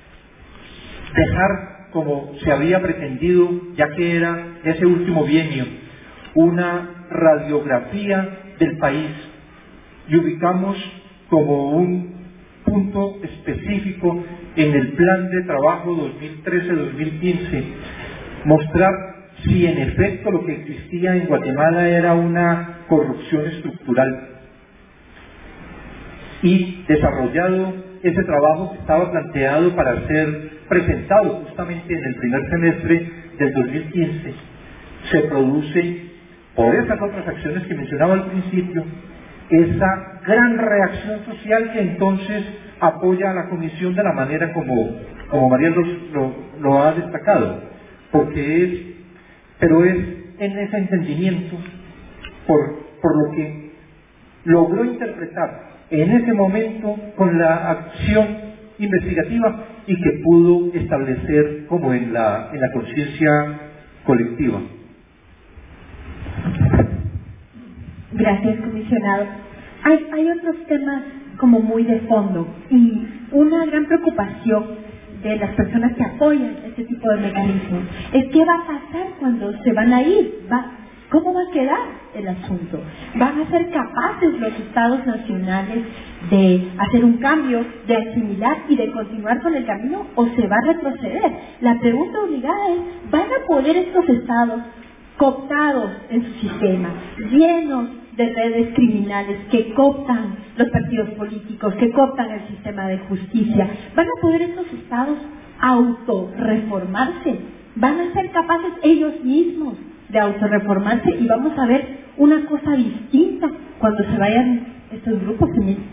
Dejar, como se había pretendido, ya que era ese último bienio, una radiografía del país, y ubicamos como un punto específico en el plan de trabajo dos mil trece dos mil quince, mostrar si en efecto lo que existía en Guatemala era una corrupción estructural, y desarrollado ese trabajo que estaba planteado para ser presentado justamente en el primer semestre del dos mil quince, se produce, por esas otras acciones que mencionaba al principio, esa gran reacción social que entonces apoya a la comisión de la manera como, como María lo, lo, lo ha destacado, porque es, pero es en ese entendimiento por, por lo que logró interpretar en ese momento con la acción investigativa y que pudo establecer como en la, en la conciencia colectiva. Gracias, comisionado. Hay, hay otros temas como muy de fondo, y una gran preocupación de las personas que apoyan este tipo de mecanismos es qué va a pasar cuando se van a ir. Va, ¿Cómo va a quedar el asunto? ¿Van a ser capaces los estados nacionales de hacer un cambio, de asimilar y de continuar con el camino, o se va a retroceder? La pregunta obligada es, ¿van a poder estos estados cooptados en su sistema, llenos de redes criminales que cooptan los partidos políticos, que cooptan el sistema de justicia, van a poder estos estados autorreformarse? ¿Van a ser capaces ellos mismos de autorreformarse? Y vamos a ver una cosa distinta cuando se vayan estos grupos.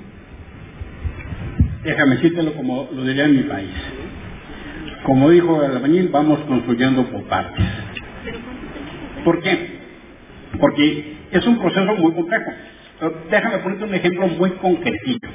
Déjame decírtelo como lo diría en mi país. Como dijo el albañil, vamos construyendo por partes. ¿Por qué? Porque es un proceso muy complejo. Pero déjame ponerte un ejemplo muy concretito.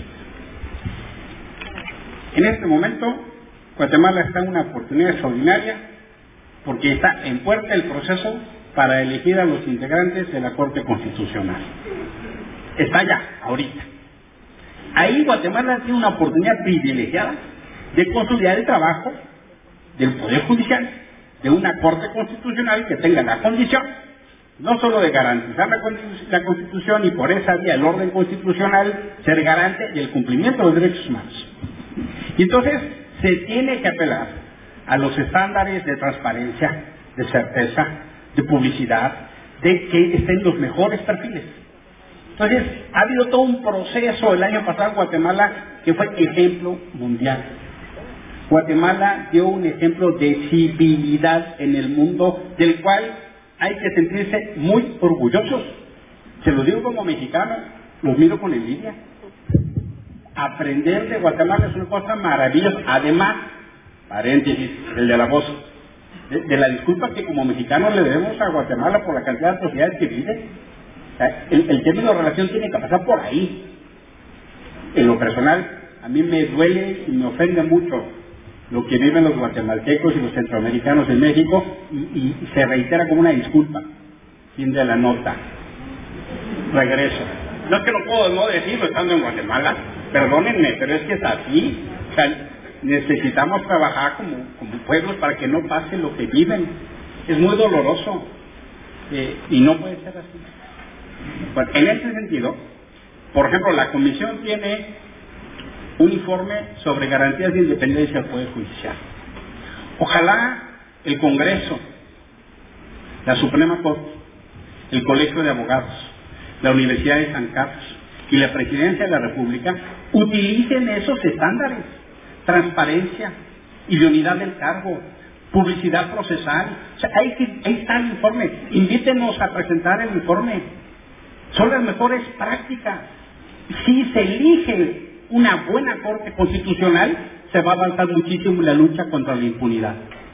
En este momento, Guatemala está en una oportunidad extraordinaria porque está en puerta el proceso para elegir a los integrantes de la Corte Constitucional. Está ya, ahorita. Ahí Guatemala tiene una oportunidad privilegiada de consolidar el trabajo del Poder Judicial, de una Corte Constitucional que tenga la condición no solo de garantizar la, la Constitución y por esa vía el orden constitucional ser garante del cumplimiento de los derechos humanos. Y entonces se tiene que apelar a los estándares de transparencia, de certeza, de publicidad, de que estén los mejores perfiles. Entonces, ha habido todo un proceso el año pasado en Guatemala que fue ejemplo mundial. Guatemala dio un ejemplo de civilidad en el mundo del cual hay que sentirse muy orgullosos. Se lo digo como mexicano, los miro con envidia. Aprender de Guatemala es una cosa maravillosa. Además, paréntesis, el de la voz, de, de la disculpa que como mexicanos le debemos a Guatemala por la cantidad de atrocidades que vive. O sea, el, el término de relación tiene que pasar por ahí. En lo personal, a mí me duele y me ofende mucho lo que viven los guatemaltecos y los centroamericanos en México y, y, y se reitera como una disculpa. Fin de la nota. Regreso. No es que no puedo no decirlo estando en Guatemala, perdónenme, pero es que es así. O sea, necesitamos trabajar como, como pueblos para que no pase lo que viven. Es muy doloroso eh, y no puede ser así. Bueno, en ese sentido, por ejemplo, la Comisión tiene un informe sobre garantías de independencia del Poder Judicial. Ojalá el Congreso, la Suprema Corte, el Colegio de Abogados, la Universidad de San Carlos y la Presidencia de la República utilicen esos estándares: transparencia, idoneidad del cargo, publicidad procesal. O sea, ahí, ahí está el informe. Invítenos a presentar el informe. Son las mejores prácticas. Si se elige una buena Corte Constitucional, se va a avanzar muchísimo en la lucha contra la impunidad.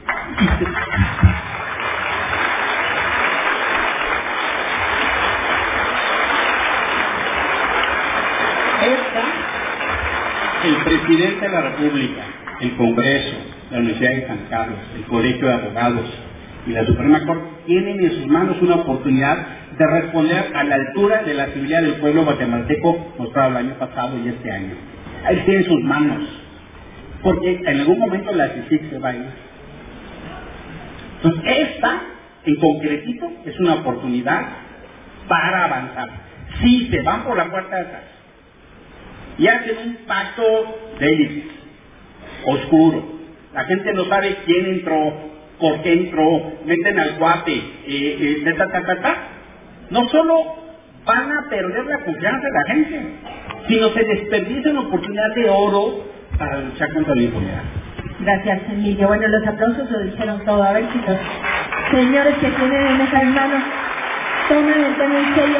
Esta, el presidente de la República, el Congreso, la Universidad de San Carlos, el Colegio de Abogados y la Suprema Corte tienen en sus manos una oportunidad de responder a la altura de la civilidad del pueblo guatemalteco mostrado el año pasado y este año. Ahí tiene en sus manos, porque en algún momento la C I C I C se va a ir. Entonces, esta, en concretito, es una oportunidad para avanzar. Si se van por la puerta de atrás y hacen un pacto de élites, oscuro, la gente no sabe quién entró, por qué entró, meten al cuate, eh, eh, de ta, ta, ta, ta, no solo van a perder la confianza de la gente, sino se desperdicia una oportunidad de oro para luchar contra la impunidad. Gracias, Emilio. Bueno, los aplausos lo dijeron todo. A ver si los señores que tienen en esas manos toman el tema en serio.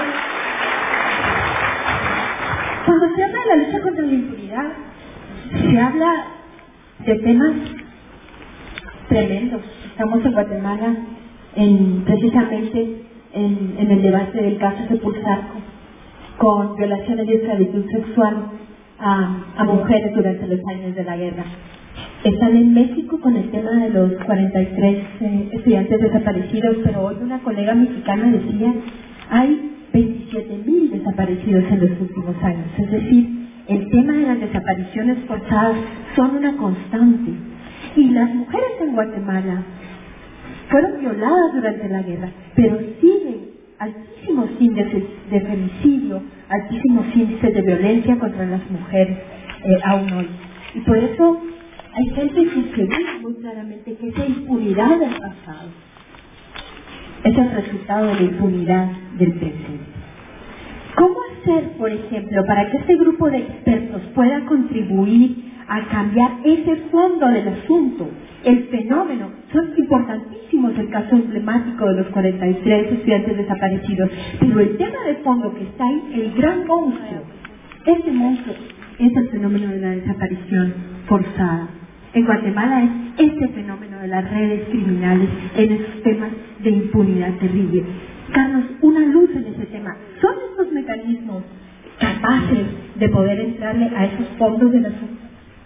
Cuando se habla de la lucha contra la impunidad, se habla de temas tremendos. Estamos en Guatemala en, precisamente en, en el debate del caso Sepulsarco, con violaciones y esclavitud sexual a, a mujeres durante los años de la guerra. Están en México con el tema de los cuarenta y tres eh, estudiantes desaparecidos, pero hoy una colega mexicana decía, hay veintisiete mil desaparecidos en los últimos años. Es decir, el tema de las desapariciones forzadas son una constante. Y las mujeres en Guatemala fueron violadas durante la guerra, pero siguen altísimos índices de femicidio, altísimos índices de violencia contra las mujeres eh, aún hoy. Y por eso hay gente que ve muy claramente que esa impunidad del pasado es el resultado de la impunidad del presente. ¿Cómo hacer, por ejemplo, para que este grupo de expertos pueda contribuir a cambiar ese fondo del asunto, el fenómeno? Son importantísimos el caso emblemático de los cuarenta y tres estudiantes desaparecidos, pero el tema de fondo que está ahí, el gran monstruo, este monstruo es el fenómeno de la desaparición forzada. En Guatemala es este fenómeno de las redes criminales en esos temas de impunidad terrible. Carlos, una luz en ese tema. ¿Son estos mecanismos capaces de poder entrarle a esos fondos del asunto?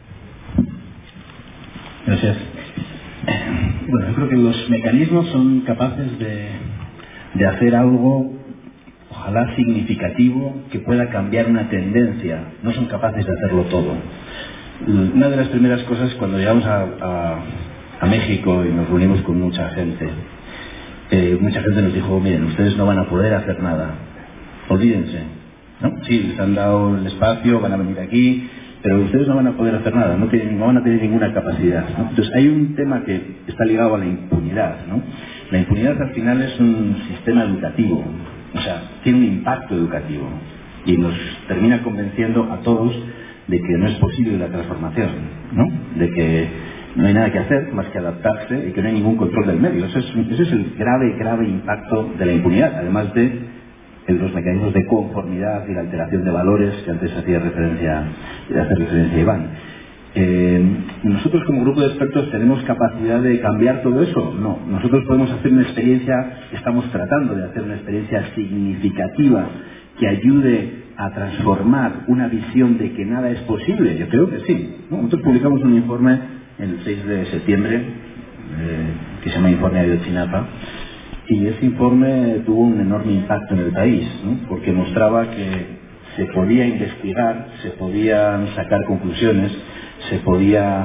Gracias. Bueno, yo creo que los mecanismos son capaces de, de hacer algo, ojalá significativo, que pueda cambiar una tendencia. No son capaces de hacerlo todo. Una de las primeras cosas cuando llegamos a, a, a México y nos reunimos con mucha gente, eh, mucha gente nos dijo, miren, ustedes no van a poder hacer nada, olvídense, ¿no? Sí, les han dado el espacio, van a venir aquí, pero ustedes no van a poder hacer nada, no, tienen, no van a tener ninguna capacidad, ¿no? Entonces hay un tema que está ligado a la impunidad, ¿no? La impunidad al final es un sistema educativo, o sea, tiene un impacto educativo y nos termina convenciendo a todos de que no es posible la transformación, ¿no? De que no hay nada que hacer más que adaptarse y que no hay ningún control del medio. Ese es, ese es el grave, grave impacto de la impunidad, además de los mecanismos de conformidad y la alteración de valores que antes hacía referencia, hace referencia Iván. Eh, ¿Nosotros como grupo de expertos tenemos capacidad de cambiar todo eso? No. Nosotros podemos hacer una experiencia, estamos tratando de hacer una experiencia significativa que ayude a transformar una visión de que nada es posible. Yo creo que sí, ¿no? Nosotros publicamos un informe el seis de septiembre eh, que se llama Informe Ayotzinapa, y ese informe tuvo un enorme impacto en el país, ¿no? Porque mostraba que se podía investigar, se podían sacar conclusiones, se podía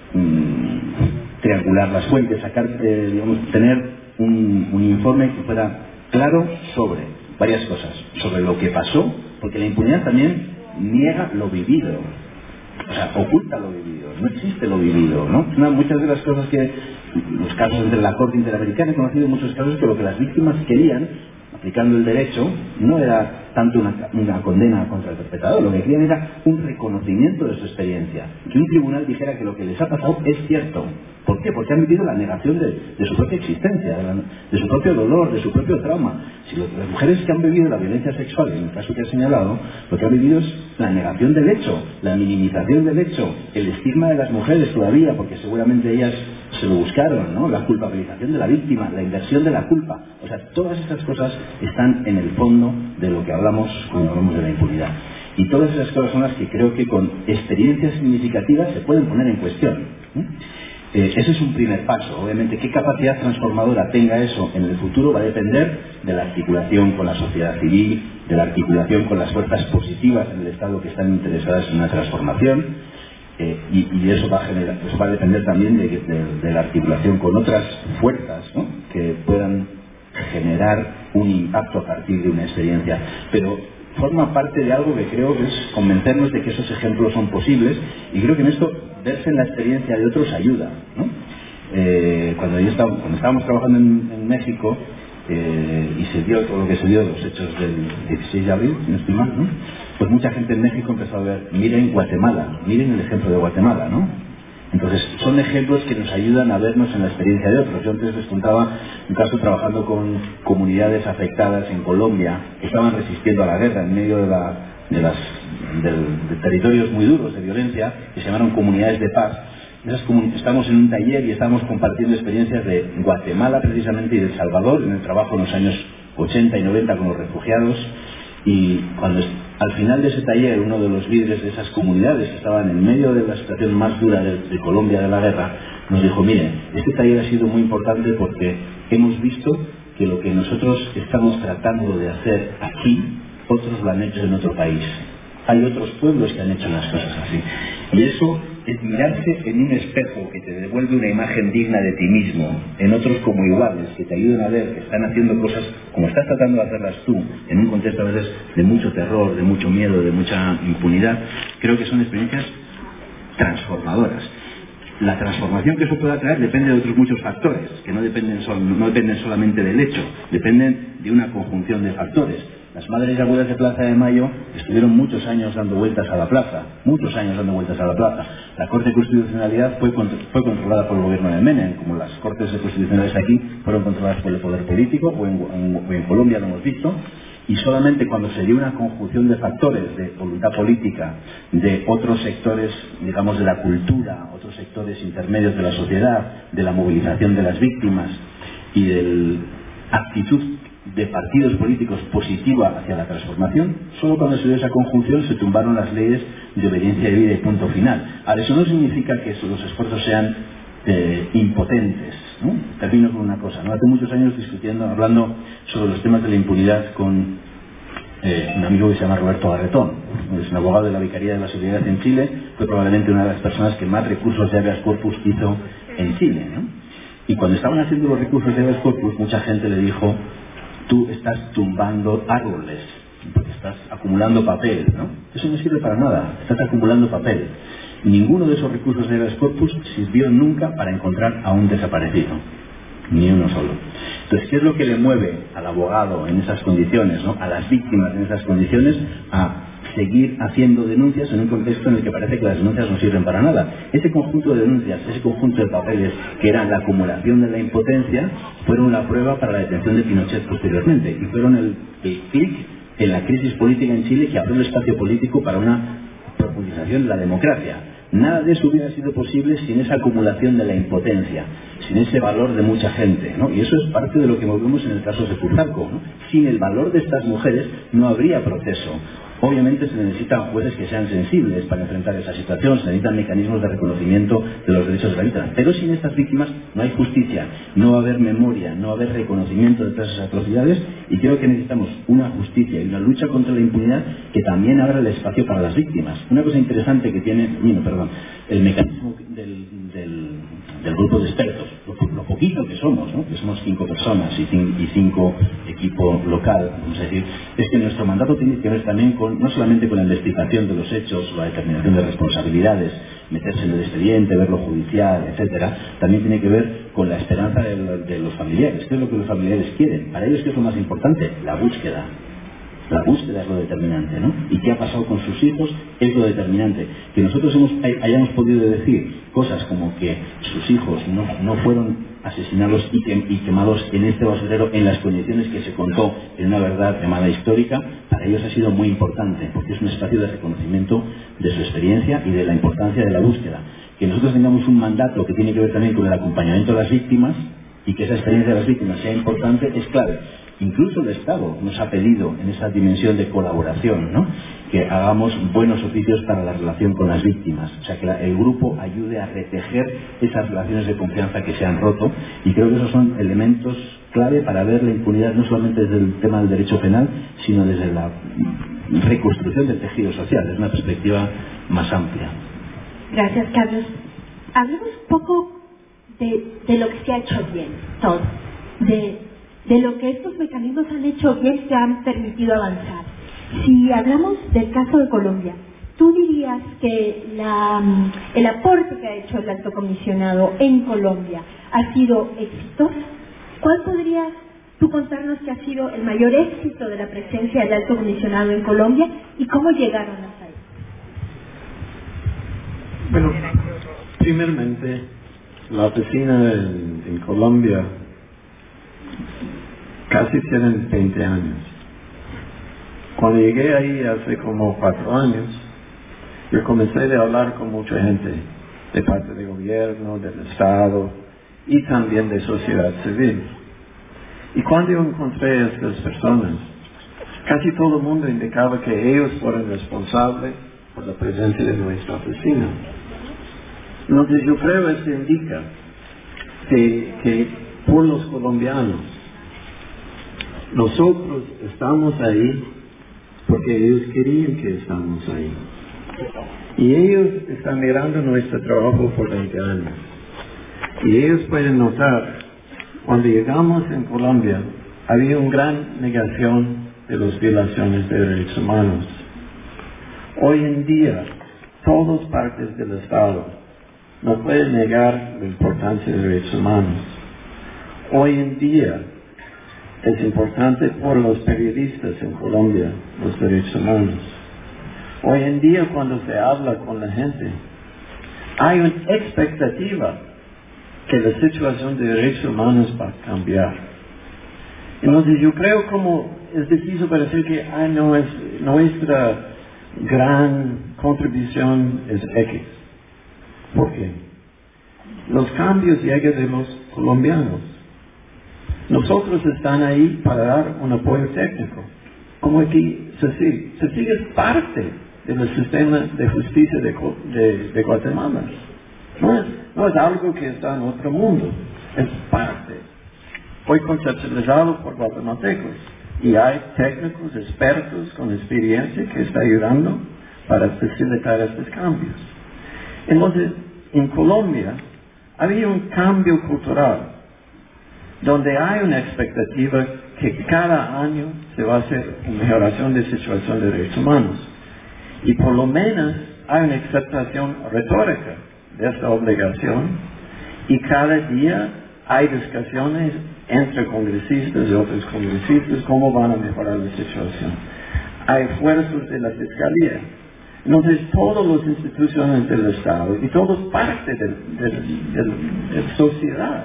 mmm, triangular las fuentes, sacar, eh, digamos, tener un, un informe que fuera claro sobre varias cosas, sobre lo que pasó, porque la impunidad también niega lo vivido, o sea, oculta lo vivido, no existe lo vivido, ¿no? Una, muchas de las cosas que, los casos entre la Corte Interamericana, he conocido muchos casos que lo que las víctimas querían, aplicando el derecho, no era tanto una, una condena contra el perpetrador, lo que querían era un reconocimiento de su experiencia, que un tribunal dijera que lo que les ha pasado es cierto. ¿Por qué? Porque han vivido la negación de, de su propia existencia, de, la, de su propio dolor, de su propio trauma. Si lo, las mujeres que han vivido la violencia sexual, en el caso que he señalado, lo que han vivido es la negación del hecho, la minimización del hecho, el estigma de las mujeres todavía, porque seguramente ellas se lo buscaron, ¿no? La culpabilización de la víctima, la inversión de la culpa. O sea, todas estas cosas están en el fondo de lo que hablamos cuando hablamos de la impunidad. Y todas esas cosas son las que creo que con experiencias significativas se pueden poner en cuestión, ¿eh? Eh, ese es un primer paso. Obviamente, qué capacidad transformadora tenga eso en el futuro va a depender de la articulación con la sociedad civil, de la articulación con las fuerzas positivas en el Estado que están interesadas en una transformación, eh, y, y eso va a generar, eso va a depender también de, de, de la articulación con otras fuerzas, ¿no? Que puedan generar un impacto a partir de una experiencia. Pero forma parte de algo que creo que es convencernos de que esos ejemplos son posibles, y creo que en esto verse en la experiencia de otros ayuda, ¿no? Eh, cuando, yo estaba, cuando estábamos trabajando en, en México eh, y se dio todo lo que se dio, los hechos del dieciséis de abril, si no estoy mal, ¿no? Pues mucha gente en México empezó a ver, miren Guatemala, miren el ejemplo de Guatemala, ¿no? Entonces, son ejemplos que nos ayudan a vernos en la experiencia de otros. Yo antes les contaba un caso trabajando con comunidades afectadas en Colombia que estaban resistiendo a la guerra en medio de, la, de, las, de, de territorios muy duros de violencia, que se llamaron comunidades de paz. Esas estamos en un taller y estamos compartiendo experiencias de Guatemala precisamente y de El Salvador en el trabajo en los años ochenta y noventa con los refugiados. Y cuando al final de ese taller, uno de los líderes de esas comunidades que estaban en medio de la situación más dura de, de Colombia, de la guerra, nos dijo, miren, este taller ha sido muy importante porque hemos visto que lo que nosotros estamos tratando de hacer aquí, otros lo han hecho en otro país. Hay otros pueblos que han hecho las cosas así. Y eso es mirarse en un espejo que te devuelve una imagen digna de ti mismo, en otros como iguales, que te ayudan a ver que están haciendo cosas como estás tratando de hacerlas tú, en un contexto a veces de mucho terror, de mucho miedo, de mucha impunidad, creo que son experiencias transformadoras. La transformación que eso pueda traer depende de otros muchos factores, que no dependen, sol, no dependen solamente del hecho, dependen de una conjunción de factores. Las madres y abuelas de Plaza de Mayo estuvieron muchos años dando vueltas a la plaza, muchos años dando vueltas a la plaza. La Corte de Constitucionalidad fue, fue controlada por el gobierno de Menem, como las Cortes Constitucionales aquí fueron controladas por el poder político, o en, en, o en Colombia lo hemos visto, y solamente cuando se dio una conjunción de factores de voluntad política, de otros sectores, digamos, de la cultura, otros sectores intermedios de la sociedad, de la movilización de las víctimas y de la actitud de partidos políticos positiva hacia la transformación, solo cuando se dio esa conjunción se tumbaron las leyes de obediencia debida y punto final. Ahora, eso no significa que los esfuerzos sean eh, impotentes, ¿no? Termino con una cosa, ¿no? Hace muchos años discutiendo, hablando sobre los temas de la impunidad con eh, un amigo que se llama Roberto Garretón, es un abogado de la Vicaría de la Seguridad en Chile, fue probablemente una de las personas que más recursos de habeas corpus hizo en Chile, ¿no? Y cuando estaban haciendo los recursos de habeas corpus, mucha gente le dijo: tú estás tumbando árboles, porque estás acumulando papel, ¿no? Eso no sirve para nada, estás acumulando papel. Ninguno de esos recursos de habeas corpus sirvió nunca para encontrar a un desaparecido, ni uno solo. Entonces, ¿qué es lo que le mueve al abogado en esas condiciones, ¿no? A las víctimas en esas condiciones, a seguir haciendo denuncias en un contexto en el que parece que las denuncias no sirven para nada? Ese conjunto de denuncias, ese conjunto de papeles que eran la acumulación de la impotencia, fueron la prueba para la detención de Pinochet posteriormente, y fueron el, el clic en la crisis política en Chile que abrió el espacio político para una profundización de la democracia. Nada de eso hubiera sido posible sin esa acumulación de la impotencia, sin ese valor de mucha gente, ¿no? Y eso es parte de lo que movemos en el caso de Purzaco, ¿no? Sin el valor de estas mujeres no habría proceso. Obviamente se necesitan jueces que sean sensibles para enfrentar esa situación, se necesitan mecanismos de reconocimiento de los derechos de la víctima, pero sin estas víctimas no hay justicia, no va a haber memoria, no va a haber reconocimiento de todas esas atrocidades, y creo que necesitamos una justicia y una lucha contra la impunidad que también abra el espacio para las víctimas. Una cosa interesante que tiene, no, perdón, el mecanismo del, del, del grupo de expertos, lo, lo poquito que somos, ¿no? Que somos cinco personas y, cin, y cinco equipo local, vamos a decir, es que nuestro mandato tiene que ver también con, no solamente con la investigación de los hechos, la determinación de responsabilidades, meterse en el expediente, ver lo judicial, etcétera, también tiene que ver con la esperanza de, de los familiares. ¿Qué es lo que los familiares quieren? Para ellos, ¿qué es lo más importante? La búsqueda. La búsqueda es lo determinante, ¿no? Y qué ha pasado con sus hijos es lo determinante. Que nosotros hemos, hayamos podido decir cosas como que sus hijos no, no fueron asesinados y, que, y quemados en este basurero en las condiciones que se contó en una verdad llamada histórica, para ellos ha sido muy importante, porque es un espacio de reconocimiento de su experiencia y de la importancia de la búsqueda. Que nosotros tengamos un mandato que tiene que ver también con el acompañamiento de las víctimas, y que esa experiencia de las víctimas sea importante, es clave. Incluso el Estado nos ha pedido en esa dimensión de colaboración, ¿no?, que hagamos buenos oficios para la relación con las víctimas, o sea, que la, el grupo ayude a retejer esas relaciones de confianza que se han roto, y creo que esos son elementos clave para ver la impunidad no solamente desde el tema del derecho penal, sino desde la reconstrucción del tejido social, desde una perspectiva más amplia. Gracias, Carlos. Hablemos un poco de, de lo que se ha hecho bien, todo, de, de lo que estos mecanismos han hecho bien, que han permitido avanzar. Si hablamos del caso de Colombia, ¿tú dirías que la, el aporte que ha hecho el alto comisionado en Colombia ha sido exitoso? ¿Cuál podrías tú contarnos que ha sido el mayor éxito de la presencia del alto comisionado en Colombia y cómo llegaron hasta ahí? Bueno, primeramente, la oficina en, en Colombia casi tienen veinte años. Cuando llegué ahí hace como cuatro años, yo comencé a hablar con mucha gente de parte del gobierno, del Estado y también de sociedad civil. Y cuando yo encontré a estas personas, casi todo el mundo indicaba que ellos fueron responsables por la presencia de nuestra oficina. Entonces yo creo que eso indica que, que por los colombianos, nosotros estamos ahí porque ellos querían que estamos ahí. Y ellos están mirando nuestro trabajo por veinte años. Y ellos pueden notar, cuando llegamos en Colombia, había una gran negación de las violaciones de derechos humanos. Hoy en día, todas partes del Estado no pueden negar la importancia de derechos humanos. Hoy en día, es importante por los periodistas en Colombia, los derechos humanos. Hoy en día, cuando se habla con la gente, hay una expectativa que la situación de derechos humanos va a cambiar. Entonces, yo creo como es difícil para decir que ah, no es, nuestra gran contribución es X. ¿Por qué? Los cambios llegan de los colombianos. Nosotros están ahí para dar un apoyo técnico. Como aquí se sigue, se sigue parte del sistema de justicia de, de, de Guatemala. No es, no es algo que está en otro mundo, es parte. Fue conceptualizado por guatemaltecos y hay técnicos, expertos con experiencia que están ayudando para facilitar estos cambios. Entonces, en Colombia había un cambio cultural donde hay una expectativa que cada año se va a hacer una mejoración de situación de derechos humanos. Y por lo menos hay una aceptación retórica de esta obligación y cada día hay discusiones entre congresistas y otros congresistas cómo van a mejorar la situación. Hay esfuerzos de la Fiscalía. Entonces, todas las instituciones del Estado y todas partes de la sociedad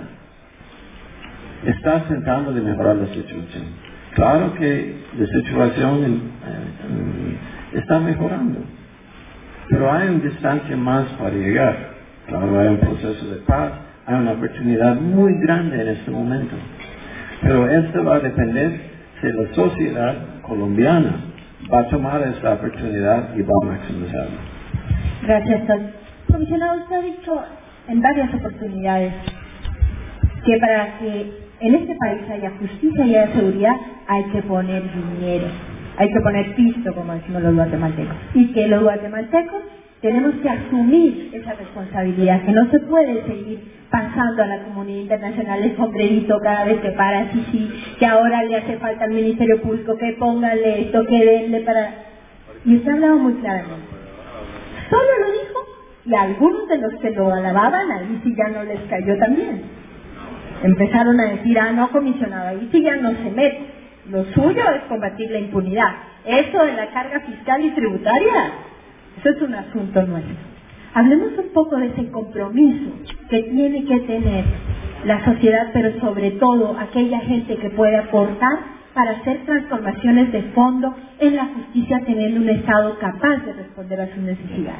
están tratando de mejorar la situación. Claro que la situación eh, está mejorando, pero hay una distancia más para llegar. Claro, hay un proceso de paz, hay una oportunidad muy grande en este momento. Pero esto va a depender si la sociedad colombiana va a tomar esta oportunidad y va a maximizarla. Gracias, Sol. Comisionado, usted ha dicho en varias oportunidades que para que en este país haya justicia y haya seguridad hay que poner dinero, hay que poner pisto, como decimos los guatemaltecos, y que los guatemaltecos tenemos que asumir esa responsabilidad, que no se puede seguir pasando a la comunidad internacional el sombrerito cada vez que para, sí, sí, que ahora le hace falta al Ministerio Público, que póngale esto, que denle para... Y usted ha hablado muy claramente. Solo lo dijo, y algunos de los que lo alababan, ahí sí ya no les cayó también. Empezaron a decir, ah, no, comisionado, ahí sí ya no se mete. Lo suyo es combatir la impunidad. Eso de la carga fiscal y tributaria, eso es un asunto nuestro. Hablemos un poco de ese compromiso que tiene que tener la sociedad, pero sobre todo aquella gente que puede aportar para hacer transformaciones de fondo en la justicia, teniendo un Estado capaz de responder a sus necesidades.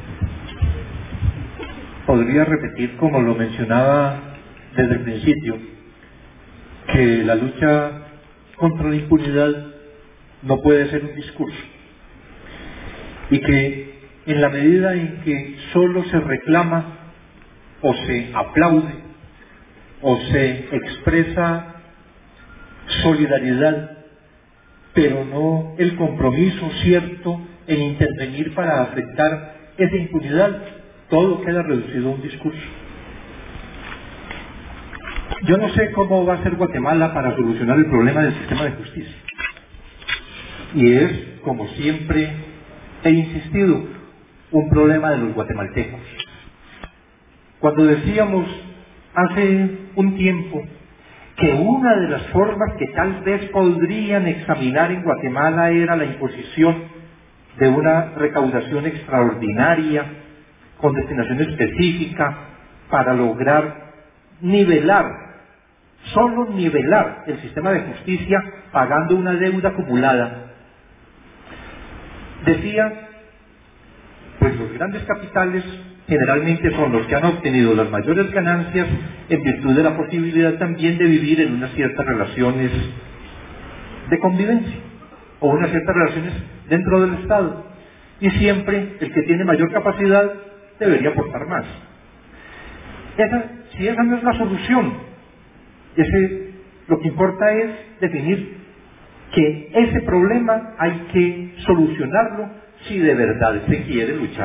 Podría repetir, como lo mencionaba desde el principio, que la lucha contra la impunidad no puede ser un discurso, y que en la medida en que solo se reclama o se aplaude o se expresa solidaridad, pero no el compromiso cierto en intervenir para afectar esa impunidad, todo queda reducido a un discurso. Yo no sé cómo va a ser Guatemala para solucionar el problema del sistema de justicia. Y es, como siempre he insistido, un problema de los guatemaltecos. Cuando decíamos hace un tiempo que una de las formas que tal vez podrían examinar en Guatemala era la imposición de una recaudación extraordinaria con destinación específica para lograr nivelar, solo nivelar el sistema de justicia pagando una deuda acumulada. Decía, pues los grandes capitales generalmente son los que han obtenido las mayores ganancias en virtud de la posibilidad también de vivir en unas ciertas relaciones de convivencia o unas ciertas relaciones dentro del Estado. Y siempre el que tiene mayor capacidad debería aportar más. Esa, si esa no es la solución, ese, lo que importa es definir que ese problema hay que solucionarlo si de verdad se quiere luchar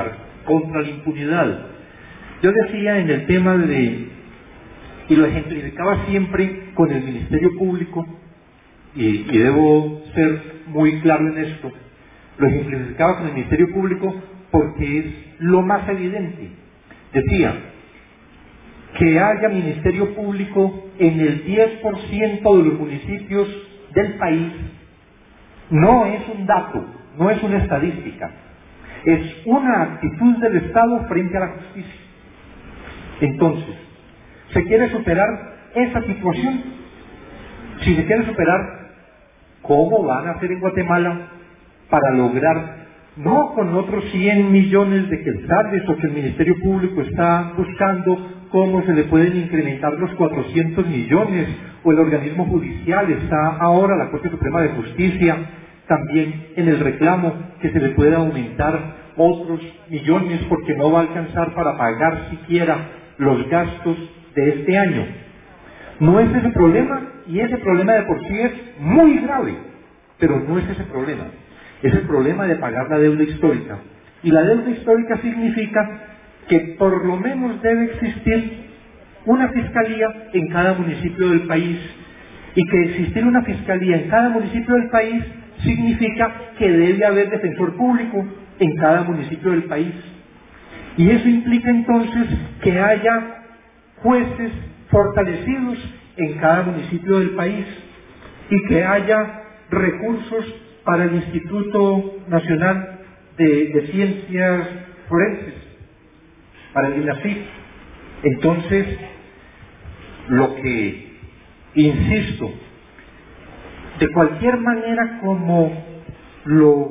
contra la impunidad. Yo decía en el tema de, y lo ejemplificaba siempre con el Ministerio Público, y, y debo ser muy claro en esto, lo ejemplificaba con el Ministerio Público porque es lo más evidente. Decía, que haya Ministerio Público en el diez por ciento de los municipios del país no es un dato, no es una estadística, es una actitud del Estado frente a la justicia. Entonces, ¿se quiere superar esa situación? Si se quiere superar, ¿cómo van a hacer en Guatemala para lograr, no con otros cien millones de quetzales o que el Ministerio Público está buscando, cómo se le pueden incrementar los cuatrocientos millones, o el organismo judicial está ahora, la Corte Suprema de Justicia, también en el reclamo que se le puede aumentar otros millones porque no va a alcanzar para pagar siquiera los gastos de este año? No es ese problema, y ese problema de por sí es muy grave, pero no es ese problema, es el problema de pagar la deuda histórica. Y la deuda histórica significa que por lo menos debe existir una fiscalía en cada municipio del país, y que existir una fiscalía en cada municipio del país significa que debe haber defensor público en cada municipio del país. Y eso implica entonces que haya jueces fortalecidos en cada municipio del país y que haya recursos para el Instituto Nacional de, de Ciencias Forenses, para el INACIF. Entonces, lo que insisto, de cualquier manera como lo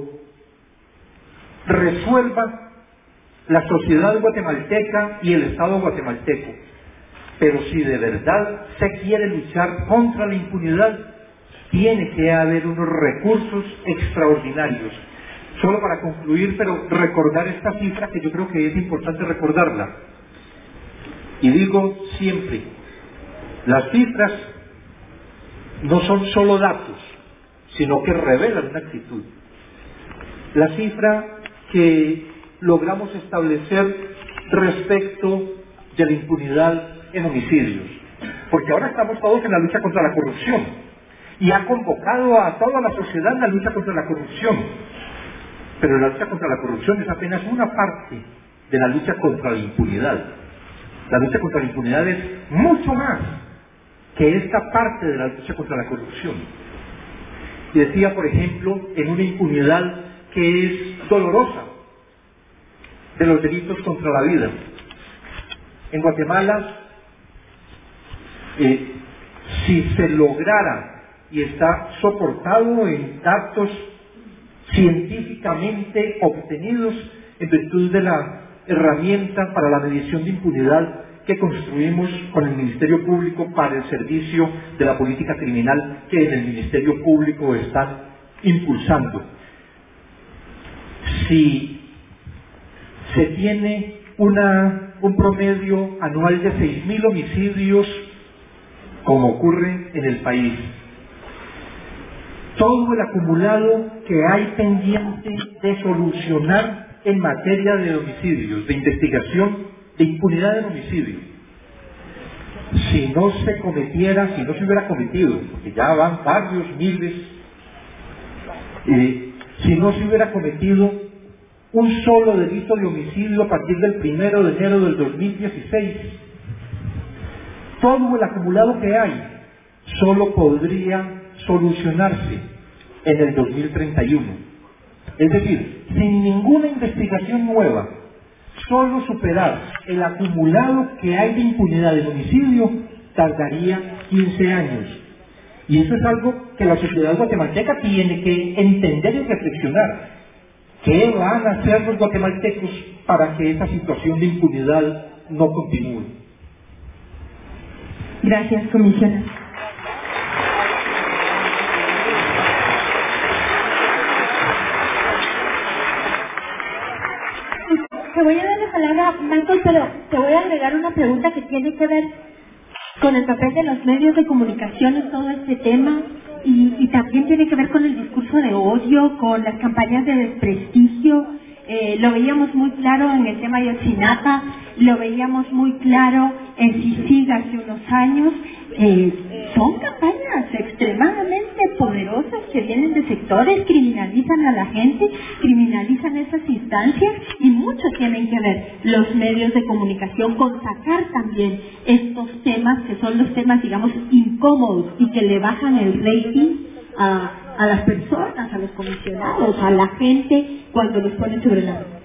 resuelva la sociedad guatemalteca y el Estado guatemalteco, pero si de verdad se quiere luchar contra la impunidad, tiene que haber unos recursos extraordinarios. Solo para concluir, pero recordar esta cifra que yo creo que es importante recordarla. Y digo siempre, las cifras no son solo datos, sino que revelan una actitud. La cifra que logramos establecer respecto de la impunidad en homicidios, porque ahora estamos todos en la lucha contra la corrupción, y ha convocado a toda la sociedad en la lucha contra la corrupción, pero la lucha contra la corrupción es apenas una parte de la lucha contra la impunidad. La lucha contra la impunidad es mucho más que esta parte de la lucha contra la corrupción. Y decía, por ejemplo, en una impunidad que es dolorosa, de los delitos contra la vida. En Guatemala, eh, si se lograra, y está soportado en datos científicamente obtenidos en virtud de la herramienta para la medición de impunidad que construimos con el Ministerio Público para el servicio de la política criminal que en el Ministerio Público están impulsando. Si se tiene una, un promedio anual de seis mil homicidios, como ocurre en el país, todo el acumulado que hay pendiente de solucionar en materia de homicidios, de investigación, de impunidad en homicidio, si no se cometiera, si no se hubiera cometido, porque ya van varios miles, eh, si no se hubiera cometido un solo delito de homicidio a partir del primero de enero del dos mil dieciséis, todo el acumulado que hay solo podría solucionarse en el dos mil treinta y uno. Es decir, sin ninguna investigación nueva, solo superar el acumulado que hay de impunidad en homicidio tardaría quince años. Y eso es algo que la sociedad guatemalteca tiene que entender y reflexionar. ¿Qué van a hacer los guatemaltecos para que esa situación de impunidad no continúe? Gracias, comisionado. Te voy a dar la palabra, Michael, pero te voy a agregar una pregunta que tiene que ver con el papel de los medios de comunicación en todo este tema y, y también tiene que ver con el discurso de odio, con las campañas de desprestigio eh, lo veíamos muy claro en el tema de Ayotzinapa, lo veíamos muy claro en CICIG hace unos años. Eh, son campañas extremadamente poderosas que vienen de sectores, criminalizan a la gente, criminalizan esas instancias, y mucho tienen que ver los medios de comunicación con sacar también estos temas que son los temas, digamos, incómodos y que le bajan el rating a, a las personas, a los comisionados, a la gente cuando los ponen sobre la mesa.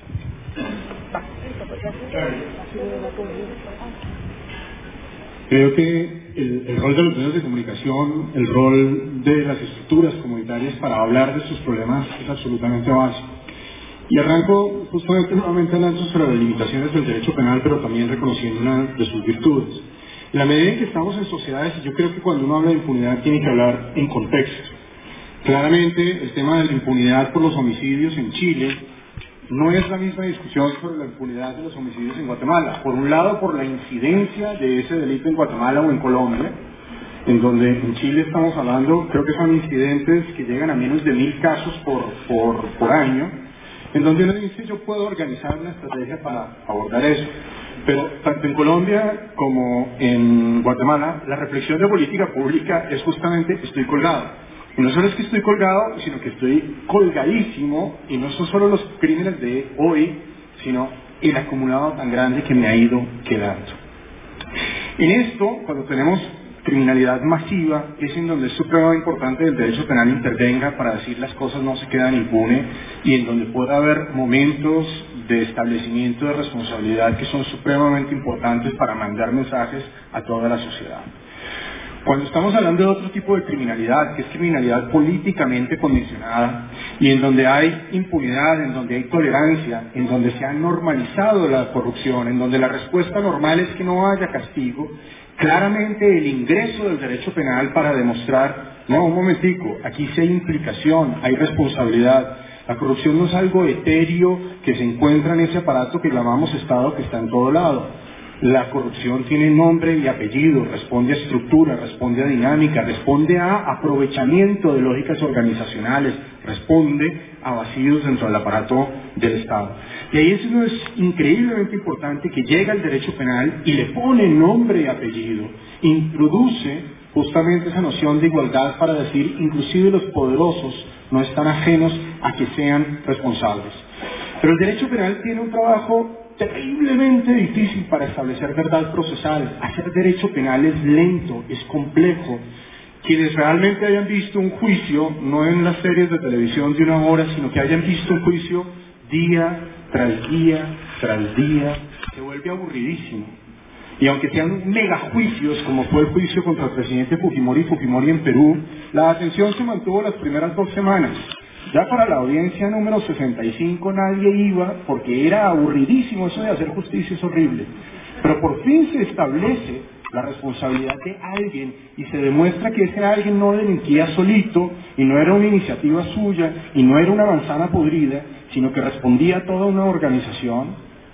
Creo que el, el rol de los medios de comunicación, el rol de las estructuras comunitarias para hablar de sus problemas es absolutamente básico. Y arranco justamente nuevamente hablando sobre las limitaciones del derecho penal, pero también reconociendo una de sus virtudes. En la medida en que estamos en sociedades, yo creo que cuando uno habla de impunidad tiene que hablar en contexto. Claramente el tema de la impunidad por los homicidios en Chile no es la misma discusión sobre la impunidad de los homicidios en Guatemala. Por un lado, por la incidencia de ese delito en Guatemala o en Colombia, en donde en Chile estamos hablando, creo que son incidentes que llegan a menos de mil casos por, por, por año, en donde uno dice, yo puedo organizar una estrategia para abordar eso. Pero tanto en Colombia como en Guatemala, la reflexión de política pública es justamente, estoy colgado. Y no solo es que estoy colgado, sino que estoy colgadísimo, y no son solo los crímenes de hoy, sino el acumulado tan grande que me ha ido quedando. En esto, cuando tenemos criminalidad masiva, es en donde es supremamente importante que el derecho penal intervenga para decir las cosas no se quedan impunes, y en donde pueda haber momentos de establecimiento de responsabilidad que son supremamente importantes para mandar mensajes a toda la sociedad. Cuando estamos hablando de otro tipo de criminalidad, que es criminalidad políticamente condicionada, y en donde hay impunidad, en donde hay tolerancia, en donde se ha normalizado la corrupción, en donde la respuesta normal es que no haya castigo, claramente el ingreso del derecho penal para demostrar, no, un momentico, aquí sí hay implicación, hay responsabilidad. La corrupción no es algo etéreo que se encuentra en ese aparato que llamamos Estado, que está en todo lado. La corrupción tiene nombre y apellido, responde a estructura, responde a dinámica, responde a aprovechamiento de lógicas organizacionales, responde a vacíos dentro del aparato del Estado. Y ahí eso es increíblemente importante, que llega el derecho penal y le pone nombre y apellido, introduce justamente esa noción de igualdad para decir, inclusive los poderosos no están ajenos a que sean responsables. Pero el derecho penal tiene un trabajo terriblemente difícil para establecer verdad procesal. Hacer derecho penal es lento, es complejo. Quienes realmente hayan visto un juicio, no en las series de televisión de una hora, sino que hayan visto un juicio día tras día tras día, se vuelve aburridísimo. Y aunque sean megajuicios, como fue el juicio contra el presidente Fujimori Fujimori en Perú, la atención se mantuvo las primeras dos semanas. Ya para la audiencia número sesenta y cinco nadie iba, porque era aburridísimo, eso de hacer justicia es horrible. Pero por fin se establece la responsabilidad de alguien y se demuestra que ese alguien no delinquía solito, y no era una iniciativa suya, y no era una manzana podrida, sino que respondía a toda una organización.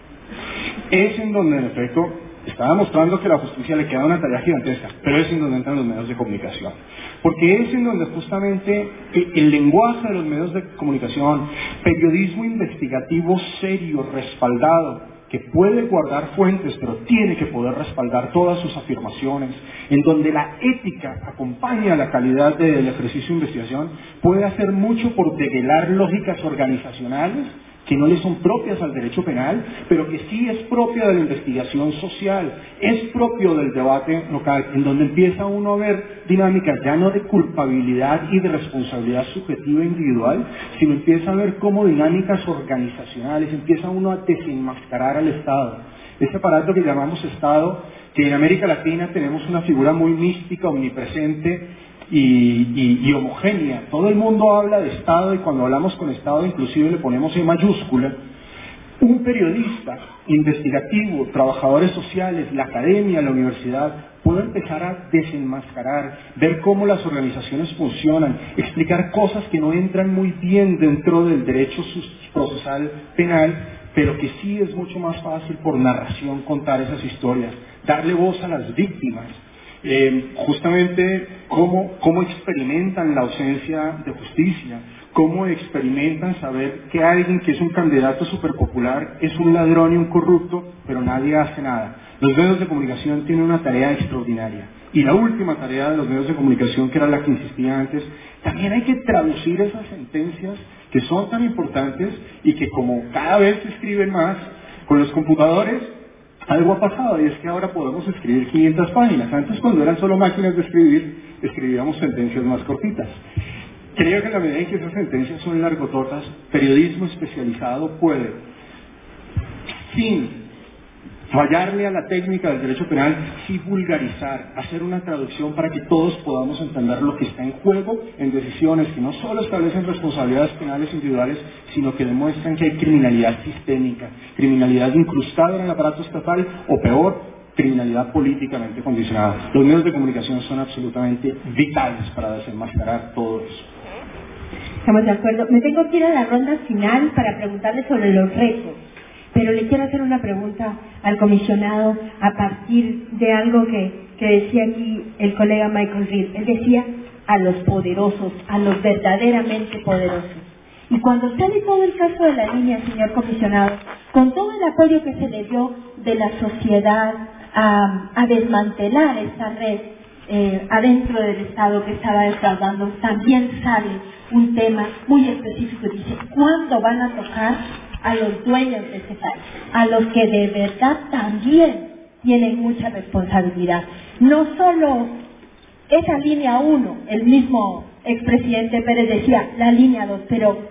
Es en donde en efecto está demostrando que la justicia le queda una tarea gigantesca, pero es en donde entran los medios de comunicación. Porque es en donde justamente el lenguaje de los medios de comunicación, periodismo investigativo serio, respaldado, que puede guardar fuentes, pero tiene que poder respaldar todas sus afirmaciones, en donde la ética acompaña la calidad del ejercicio de investigación, puede hacer mucho por develar lógicas organizacionales que no le son propias al derecho penal, pero que sí es propia de la investigación social, es propio del debate local, en donde empieza uno a ver dinámicas ya no de culpabilidad y de responsabilidad subjetiva e individual, sino empieza a ver como dinámicas organizacionales, empieza uno a desenmascarar al Estado. Ese aparato que llamamos Estado, que en América Latina tenemos una figura muy mística, omnipresente, Y, y, y homogénea. Todo el mundo habla de Estado, y cuando hablamos con Estado inclusive le ponemos E mayúscula. Un periodista investigativo, trabajadores sociales, la academia, la universidad, puede empezar a desenmascarar, ver cómo las organizaciones funcionan, explicar cosas que no entran muy bien dentro del derecho procesal penal, pero que sí es mucho más fácil por narración contar esas historias, darle voz a las víctimas. Eh, justamente cómo, cómo experimentan la ausencia de justicia, cómo experimentan saber que alguien que es un candidato súper popular es un ladrón y un corrupto, pero nadie hace nada. Los medios de comunicación tienen una tarea extraordinaria. Y la última tarea de los medios de comunicación, que era la que insistía antes, también hay que traducir esas sentencias que son tan importantes y que como cada vez se escriben más con los computadores, algo ha pasado y es que ahora podemos escribir quinientas páginas. Antes, cuando eran solo máquinas de escribir, escribíamos sentencias más cortitas. Creo que en la medida en que esas sentencias son largototas, periodismo especializado puede, sin fallarle a la técnica del derecho penal, sí vulgarizar, hacer una traducción para que todos podamos entender lo que está en juego en decisiones que no solo establecen responsabilidades penales individuales, sino que demuestran que hay criminalidad sistémica, criminalidad incrustada en el aparato estatal o peor, criminalidad políticamente condicionada. Los medios de comunicación son absolutamente vitales para desenmascarar todo eso. Estamos de acuerdo. Me tengo que ir a la ronda final para preguntarle sobre los retos, pero le quiero hacer una pregunta al comisionado a partir de algo que, que decía aquí el colega Michael Reed. Él decía a los poderosos, a los verdaderamente poderosos. Y cuando sale todo el caso de la línea, señor comisionado, con todo el apoyo que se le dio de la sociedad a, a desmantelar esta red eh, adentro del Estado que estaba defraudando, también sale un tema muy específico y dice, ¿cuándo van a tocar a los dueños de ese país? A los que de verdad también tienen mucha responsabilidad. No solo esa línea uno, el mismo expresidente Pérez decía, la línea dos, pero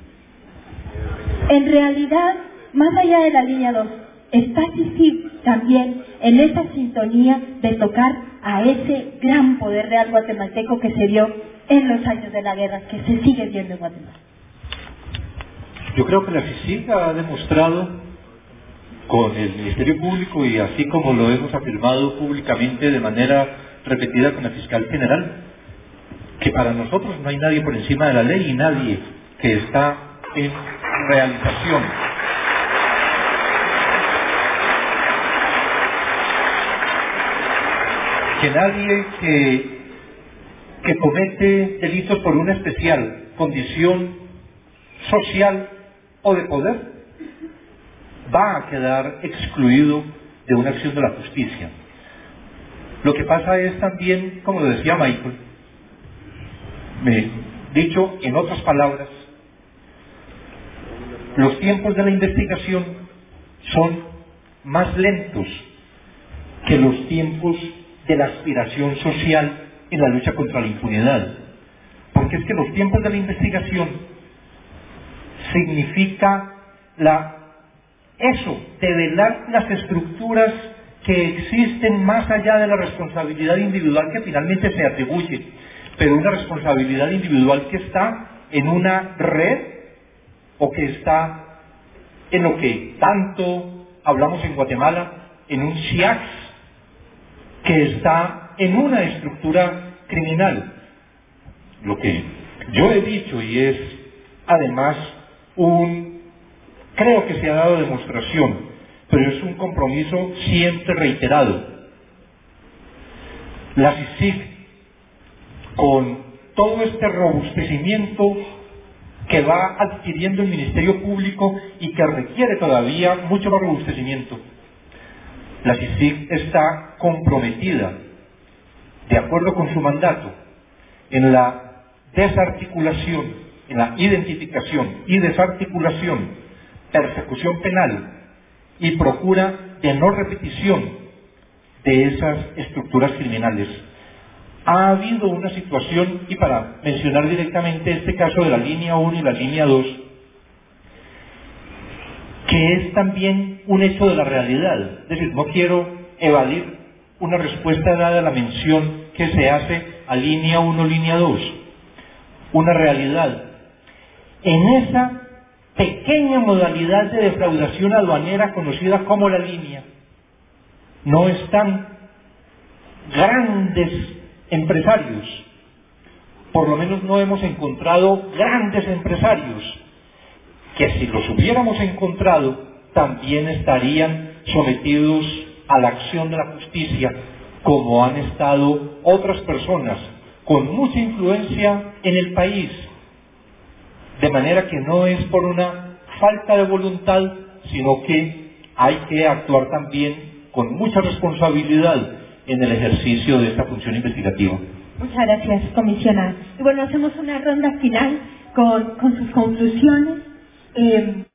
en realidad, más allá de la línea dos, está CICIG también en esa sintonía de tocar a ese gran poder real guatemalteco que se dio en los años de la guerra, que se sigue viendo en Guatemala. Yo creo que la CICIG ha demostrado con el Ministerio Público y así como lo hemos afirmado públicamente de manera repetida con la Fiscal General, que para nosotros no hay nadie por encima de la ley y nadie que está en realización. Que nadie que, que comete delitos por una especial condición social o de poder va a quedar excluido de una acción de la justicia. Lo que pasa es también, como lo decía Michael, me, dicho en otras palabras, los tiempos de la investigación son más lentos que los tiempos de la aspiración social en la lucha contra la impunidad. Porque es que los tiempos de la investigación significa la, eso, develar las estructuras que existen más allá de la responsabilidad individual que finalmente se atribuye, pero una responsabilidad individual que está en una red o que está en lo que tanto hablamos en Guatemala, en un C I A X, que está en una estructura criminal. Lo que yo he dicho y es además un, creo que se ha dado demostración, pero es un compromiso siempre reiterado. La CICIG, con todo este robustecimiento que va adquiriendo el Ministerio Público y que requiere todavía mucho más robustecimiento, la CICIG está comprometida, de acuerdo con su mandato, en la desarticulación, en la identificación y desarticulación, persecución penal y procura de no repetición de esas estructuras criminales. Ha habido una situación, y para mencionar directamente este caso de la línea uno y la línea dos, que es también un hecho de la realidad. Es decir, no quiero evadir una respuesta dada a la mención que se hace a línea uno, línea dos. Una realidad. En esa pequeña modalidad de defraudación aduanera conocida como la línea, no están grandes empresarios. Por lo menos no hemos encontrado grandes empresarios que si los hubiéramos encontrado también estarían sometidos a la acción de la justicia, como han estado otras personas con mucha influencia en el país, de manera que no es por una falta de voluntad, sino que hay que actuar también con mucha responsabilidad en el ejercicio de esta función investigativa. Muchas gracias, comisionada. Y bueno, hacemos una ronda final con, con sus conclusiones. Eh,